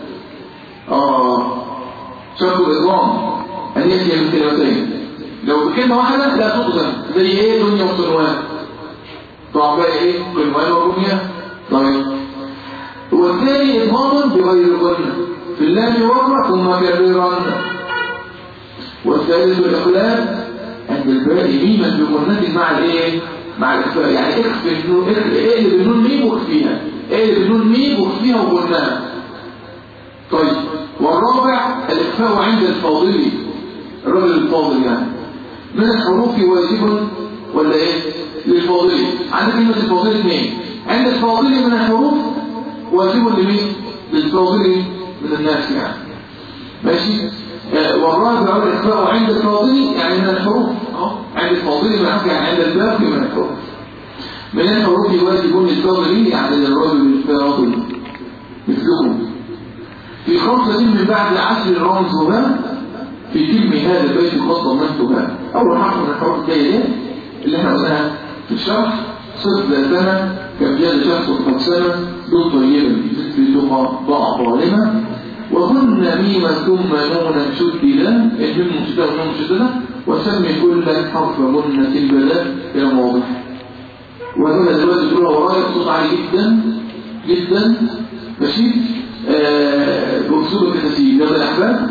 شرط الإضغام أن يأتي من كلمتين لو بكلمة واحدة لا تضغم زي إيه دنيا وصنوان طبعا بقى إيه قنوان ورمية طيب والثاني إضغام بغير غنة في اللام والراء ثم كررن والثالث الإقلاب عند الباء ميما بغنة مع الإيه مع الإخفاء يعني اقلب النون ميم واخفيها اقلب النون ميم واخفيها وغنها طيب والرابع والإخفاء عند الفاضل، الرجل الفاضل يعني، من الحروف واجب ولا إيه؟ للفاضل. عند كلمة الفاضل اثنين، عند الفاضل من الحروف واجب لمين؟ للفاضل من الناس يعني. ماشي. والرابع الإخفاء عند الفاضل يعني من الحروف، عند الفاضل من الحروف يعني عند الباقي من الحروف. من الحروف واجب للفاضل يعني للرجل الفاضل مثلهم. في 5 من بعد 10 رمزها في كلمة هذا البيت قد ضمنتها. أول حرف من الحروف الجاية اللي احنا قلناها في الشرح، صف ذاتنا كم جاد شخص قد سنة دون طيبا مثل ضاع ظالمة، وهن ميما ثم نونا شددا، الميم مشددة والنون مشددة، وسمي كل حرف غنة البلاء كلام واضح. وهذا دلوقتي تقولها ورايا بصوت عالي جدا جدا. ماشي. بأسلوب التسجيل. يلا يا أحباب.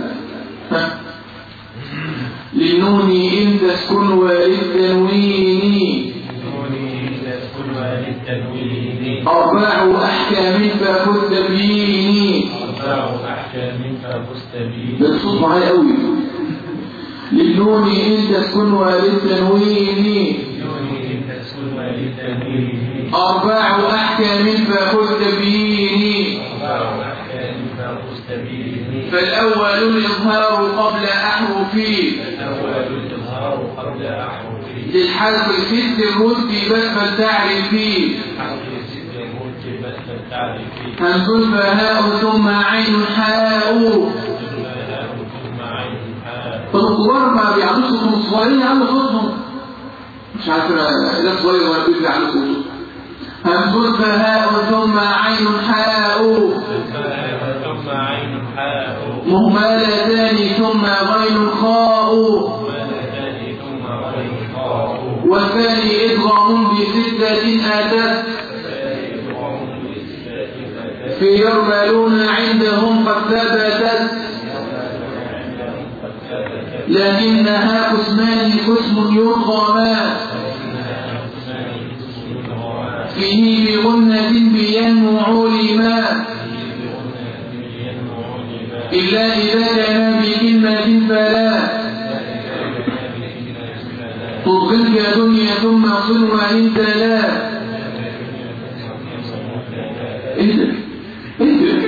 للنون إن تسكن وللتنوين 4 أحكام فخذ تبيين. ده الصوت معايا قوي. للنون إن تسكن وللتنوين 4 أحكام فخذ تبيين. فالأول الإظهار قبل أحرفي للحذف 6 رتبت فلتعرفي. همز فهاء ثم عين حاء. فالكبار ما بيعملوا صوتهم، الصغيرين يعملوا صوتهم مش عارف لا صغير ولا كبير بيعملوا صوتهم. همز فهاء ثم عين حاء مهملتان ثم غين خاء. والثاني إدغام ب6 أتت في يرملون عندهم قد ثبتت، لكنها قسمان قسم يرغما فيه بغنة بينمو علما، إلا إذا كان بكلمة فلا تضغلك دنيا ثم صل وإن تلا. إيه ده؟ إيه ده؟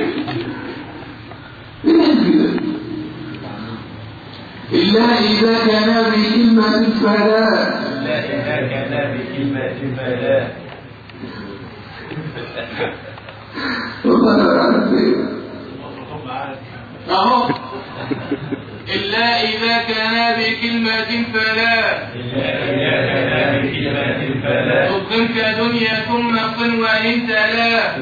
إيه ده؟ إلا إذا كان بكلمة فلا. والله لا أعرف إيه أهو. إلا إذا كان بكلمة فلا تضغمك دنيا ثم صن وإن تلا.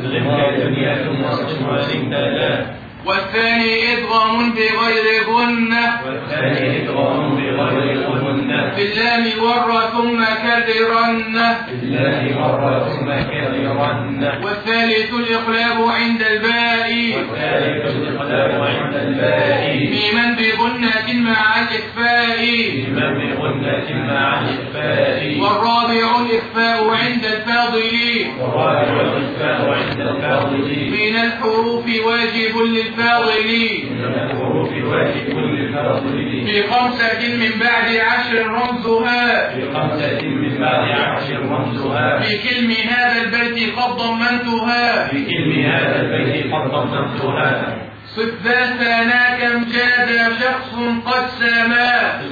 والثاني إدغام بغير غنة في اللام ور ثم كررن. والثالث الإقلاب عند الباء ميما بغنة مع الإخفاء. والرابع الإخفاء عند الفاضل من الحروف واجب للفاضل في 5 من بعد 10 رمزها في كلم هذا البيت قد ضمنتها صف ذاتنا كم جاد شخص قد سما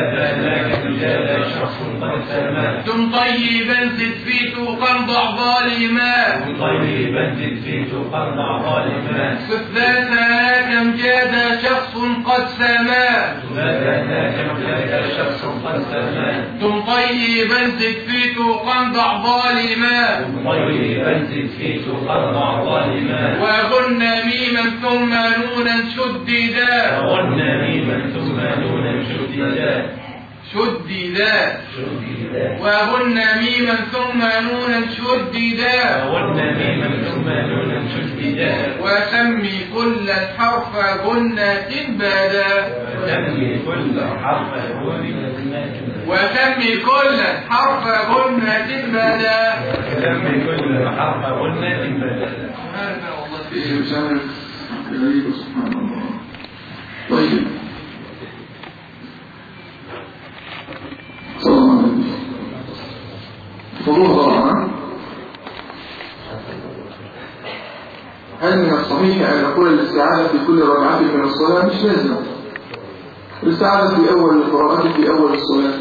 دم طيبا زد في تقنضع ظالما صف ذاتنا كم جاد شخص قد سما دم طيبا زد في تقنضع ظالما وغن ميما ثم نونا شددا وهن ميما ثم نونا شددا وسمي كل حرف غنة بدا وسمي كل حرف غنة بدا هذا والله فيه مشاعر غريبة سبحان الله. طيب طيب صلى الله عليه وسلم فضوه طبعا. هل من الصحيح أن نقول الاستعاذة في كل ركعة من الصلاة؟ مش لازم. الاستعاذة في أول القراءة في أول الصلاة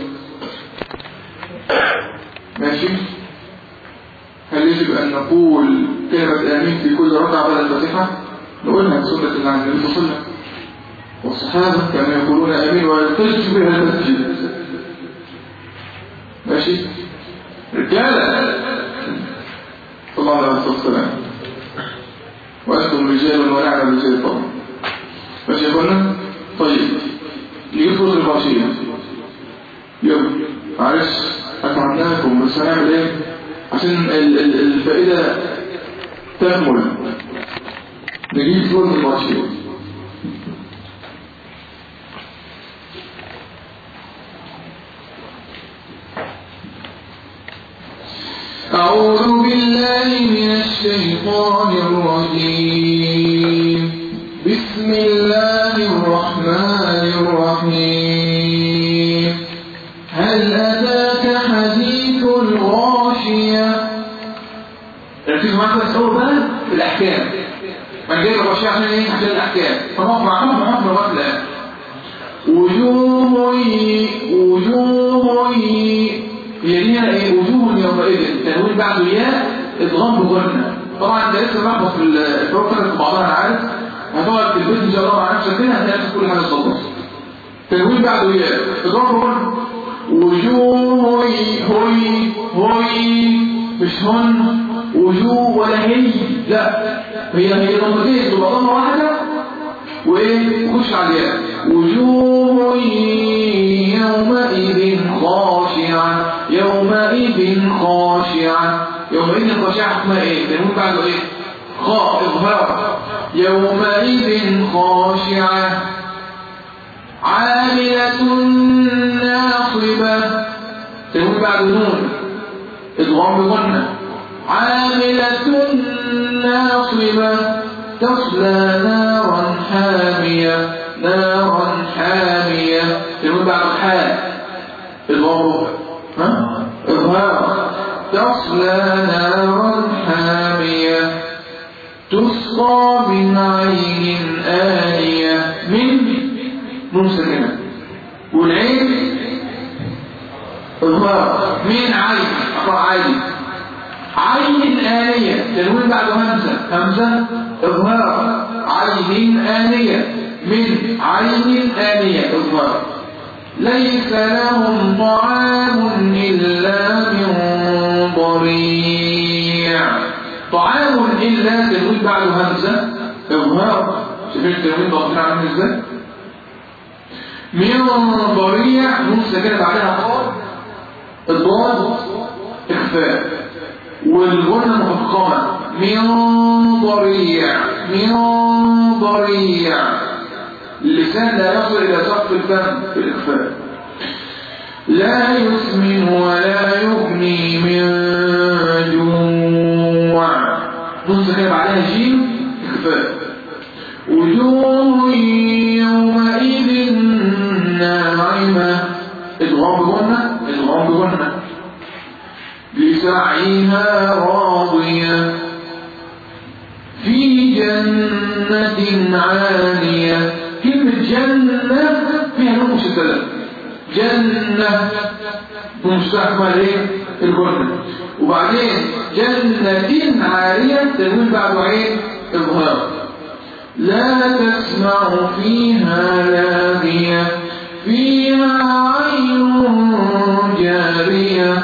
ماشي. هل يجب أن نقول كلمة آمين في كل ركعة بعد الفاتحة؟ نقولها بسنة عن النبي صلى الله عليه وسلم، والصحابة كانوا يقولون آمين ويلتج بها المسجد ماشي. رجالة صلى الله عليه وسلم، وأنتم رجال ونعم رجال طبعا ماشي يا اخوانا. طيب نجيب فوز الغاشية. يلا معلش أتعناكم بس هنعمل ايه عشان الفائدة تكمل. نجيب فوز الغاشية. أعوذ بالله من الشيطان الرجيم. بسم الله الرحمن الرحيم. هل أتاك حديث الغاشية؟ ركزوا معاك بس أول بقى في الأحكام. أنا جايب الغاشية عشان إيه؟ عشان الأحكام. فنقف معاكم لغاية الآن. وجوه هي ليها ايه؟ وجوه يومئذ تنوين بعده ياء ادغام بغنى. طبعا انت لسه محفظ في الفروق في بعضها انا عارف، هتقعد في البيت ان شاء الله مع نفسك كده هتلاقي كل حاجه خلصت. تنوين بعده ياء ادغام بغنى. وجوه هوي مش هن وجوه ولا هي، لا هي ضمتين تبقى ضمه واحده وايه خش على الياء. وجوه يومئذ خاشعة يومئذ خاشعة اسمها ايه؟ تنوين بعده ايه؟ خاء اظهار. يومئذ خاشعة عاملة ناصبة تنوين بعده نون ادغام بغنى. عاملة ناصبة تصلى نارا حامية تنوين بعد الحاء الغرب إظهار. تصلى نارا حامية تسقى من عين آنية من سكنة والعين إظهار من عين أقرأ عين آنية تنوين بعد همزة إظهار. عين آنية من عين آنية إظهار. ليس لهم طعام إلا من ضريع. طعام إلا تنوين بعد همزة إظهار. شايفين التنوين ضغطين عامل ازاي؟ من ضريع نون ساكنة بعدها قاف الضاد إخفاء والغنى مفخمة. من ضريع اللسان لا يصل إلى سقف الفم في الإخفاء. لا يسمن ولا يغني من جوع نون ساكنة بعدها جيم إخفاء. وجوه يومئذ ناعمة ادغام بغنى لسعيها راضية في جنة عالية. كلمة جنة فيها نون مشددة. جنة مستحمل ايه؟ الجنة. وبعدين جنة عالية تنوين بعد عين إظهار. لا تسمع فيها لاغية فيها عين جارية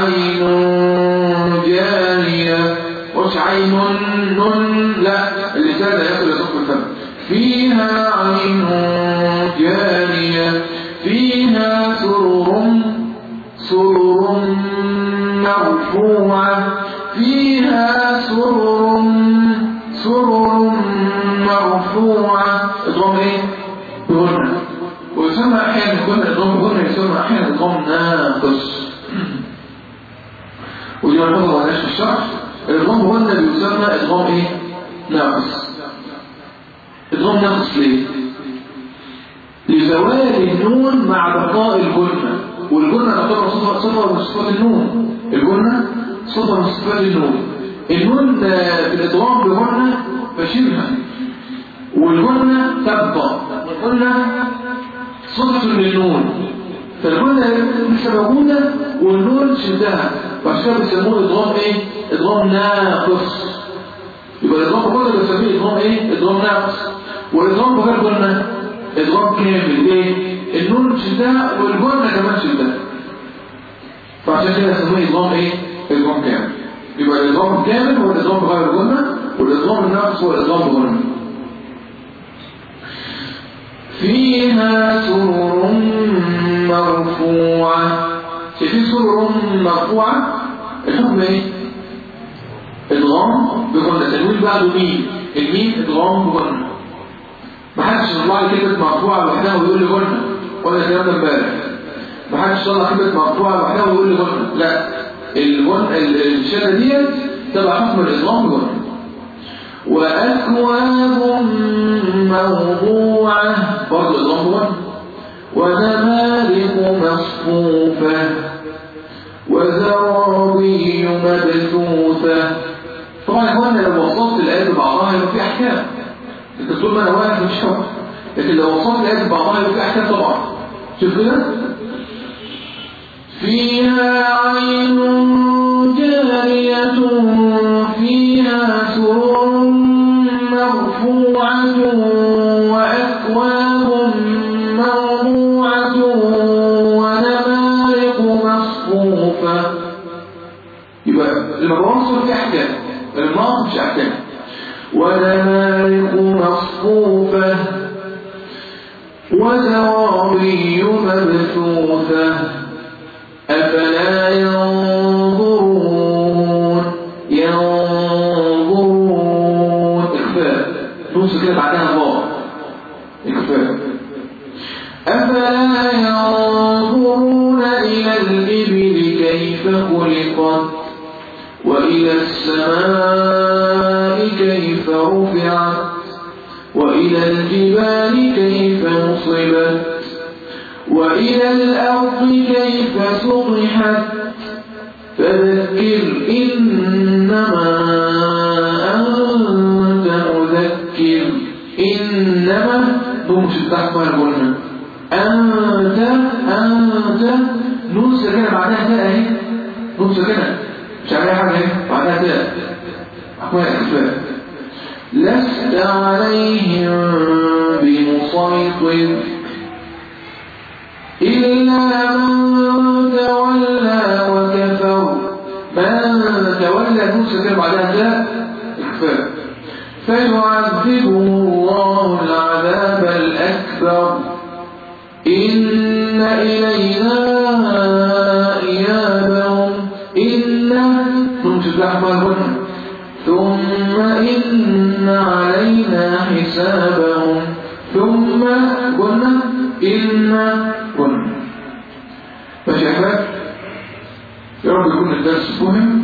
وش عين نون لا اللسان لا يصل لسقف الفم. فيها عين جارية فيها سرر مرفوعة فيها سرر مرفوعة اضغام ايه؟ بغنى. ويسمى احيانا اضغام بغنى يسمى احيانا اضغام ناقص. ودي مرحبا وعناش في الشرح. الإضغام بغنى بيسمى إضغام إيه؟ ناقص. إضغام ناقص ليه؟ لزوال النون مع بقاء الجنة، والجنة تعتبر صفة من صفات النون. الجنة صفة من صفات النون. النون في الإدغام بجنة فشبهة، والجنة تبقى، والجنة صفة للنون، فالجنة لسه موجودة والنون شدها، فعشان كده بيسموه إدغام إيه؟ إدغام ناقص. يبقى الإدغام بجنة بنسميه إدغام إيه؟ إدغام ناقص. والإدغام بغير جنة إدغام كامل. ليه؟ النون شدها والجنة كمان شدها، فعشان كده بنسميه إدغام إيه؟ إدغام كامل. يبقى الإدغام الكامل هو الإدغام بغير جنة، والإدغام الناقص هو الإدغام بجنة. فيها سرر مرفوعة. في سرر مرفوعة الحكم ايه؟ ادغام بجنة. تنوين بعده ميم، الميم ادغام بجنة. محدش يطلع لي كلمة مرفوعة لوحدها ويقول لي جنة، ولا الكلام ده امبارح. محدش يطلع كلمة مرفوعة لوحدها ويقول لي جنة، لا، الشدة ديت تبع حكم الادغام بجنة. وأكواب موضوعة برضه الضمن، ونمارق مصفوفة، وزرابي مبثوثة. طبعا يا اخوانا لو وصلت الآيات ببعضها يبقى في أحكام. انت تقول ما انا واقف مش حكم، لكن لو وصلت الآيات ببعضها يبقى في أحكام طبعا. شوف كده، فيها عين جارية فيها سرر مرفوعة وأكواب موضوعة ونمارق مصفوفة. يبقى المواصل في أحكام، المواصل مش أحكام. ونمارق مصفوفة وزرابي مبثوثة أفلا ينظرون إخفاء نوصل كده بعدها ضاء إخفاء. أفلا ينظرون إلى الإبل كيف خلقت وإلى السماء كيف رفعت وإلى الجبال كيف نصبت وإلى الأرض كيف سطحت فذكر إنما أنت مذكر. إنما نوم شتاح ما يقولنا أنت نون سكنة بعدها تاء اهي، نون سكنة مش عليها حاجة اهي بعدها تاء أخويا إخفاء. لست عليهم بمسيطر إلا من تولى وكفر. من تولى نون سكنة بعدها تاء إخفاء. فيعذبه الله العذاب الأكبر إن إلينا إيابهم إن ثم إن علينا حسابهم ثم قلنا إن قلنا. ماشي يا أحباب، يا رب يكون الدرس فهم.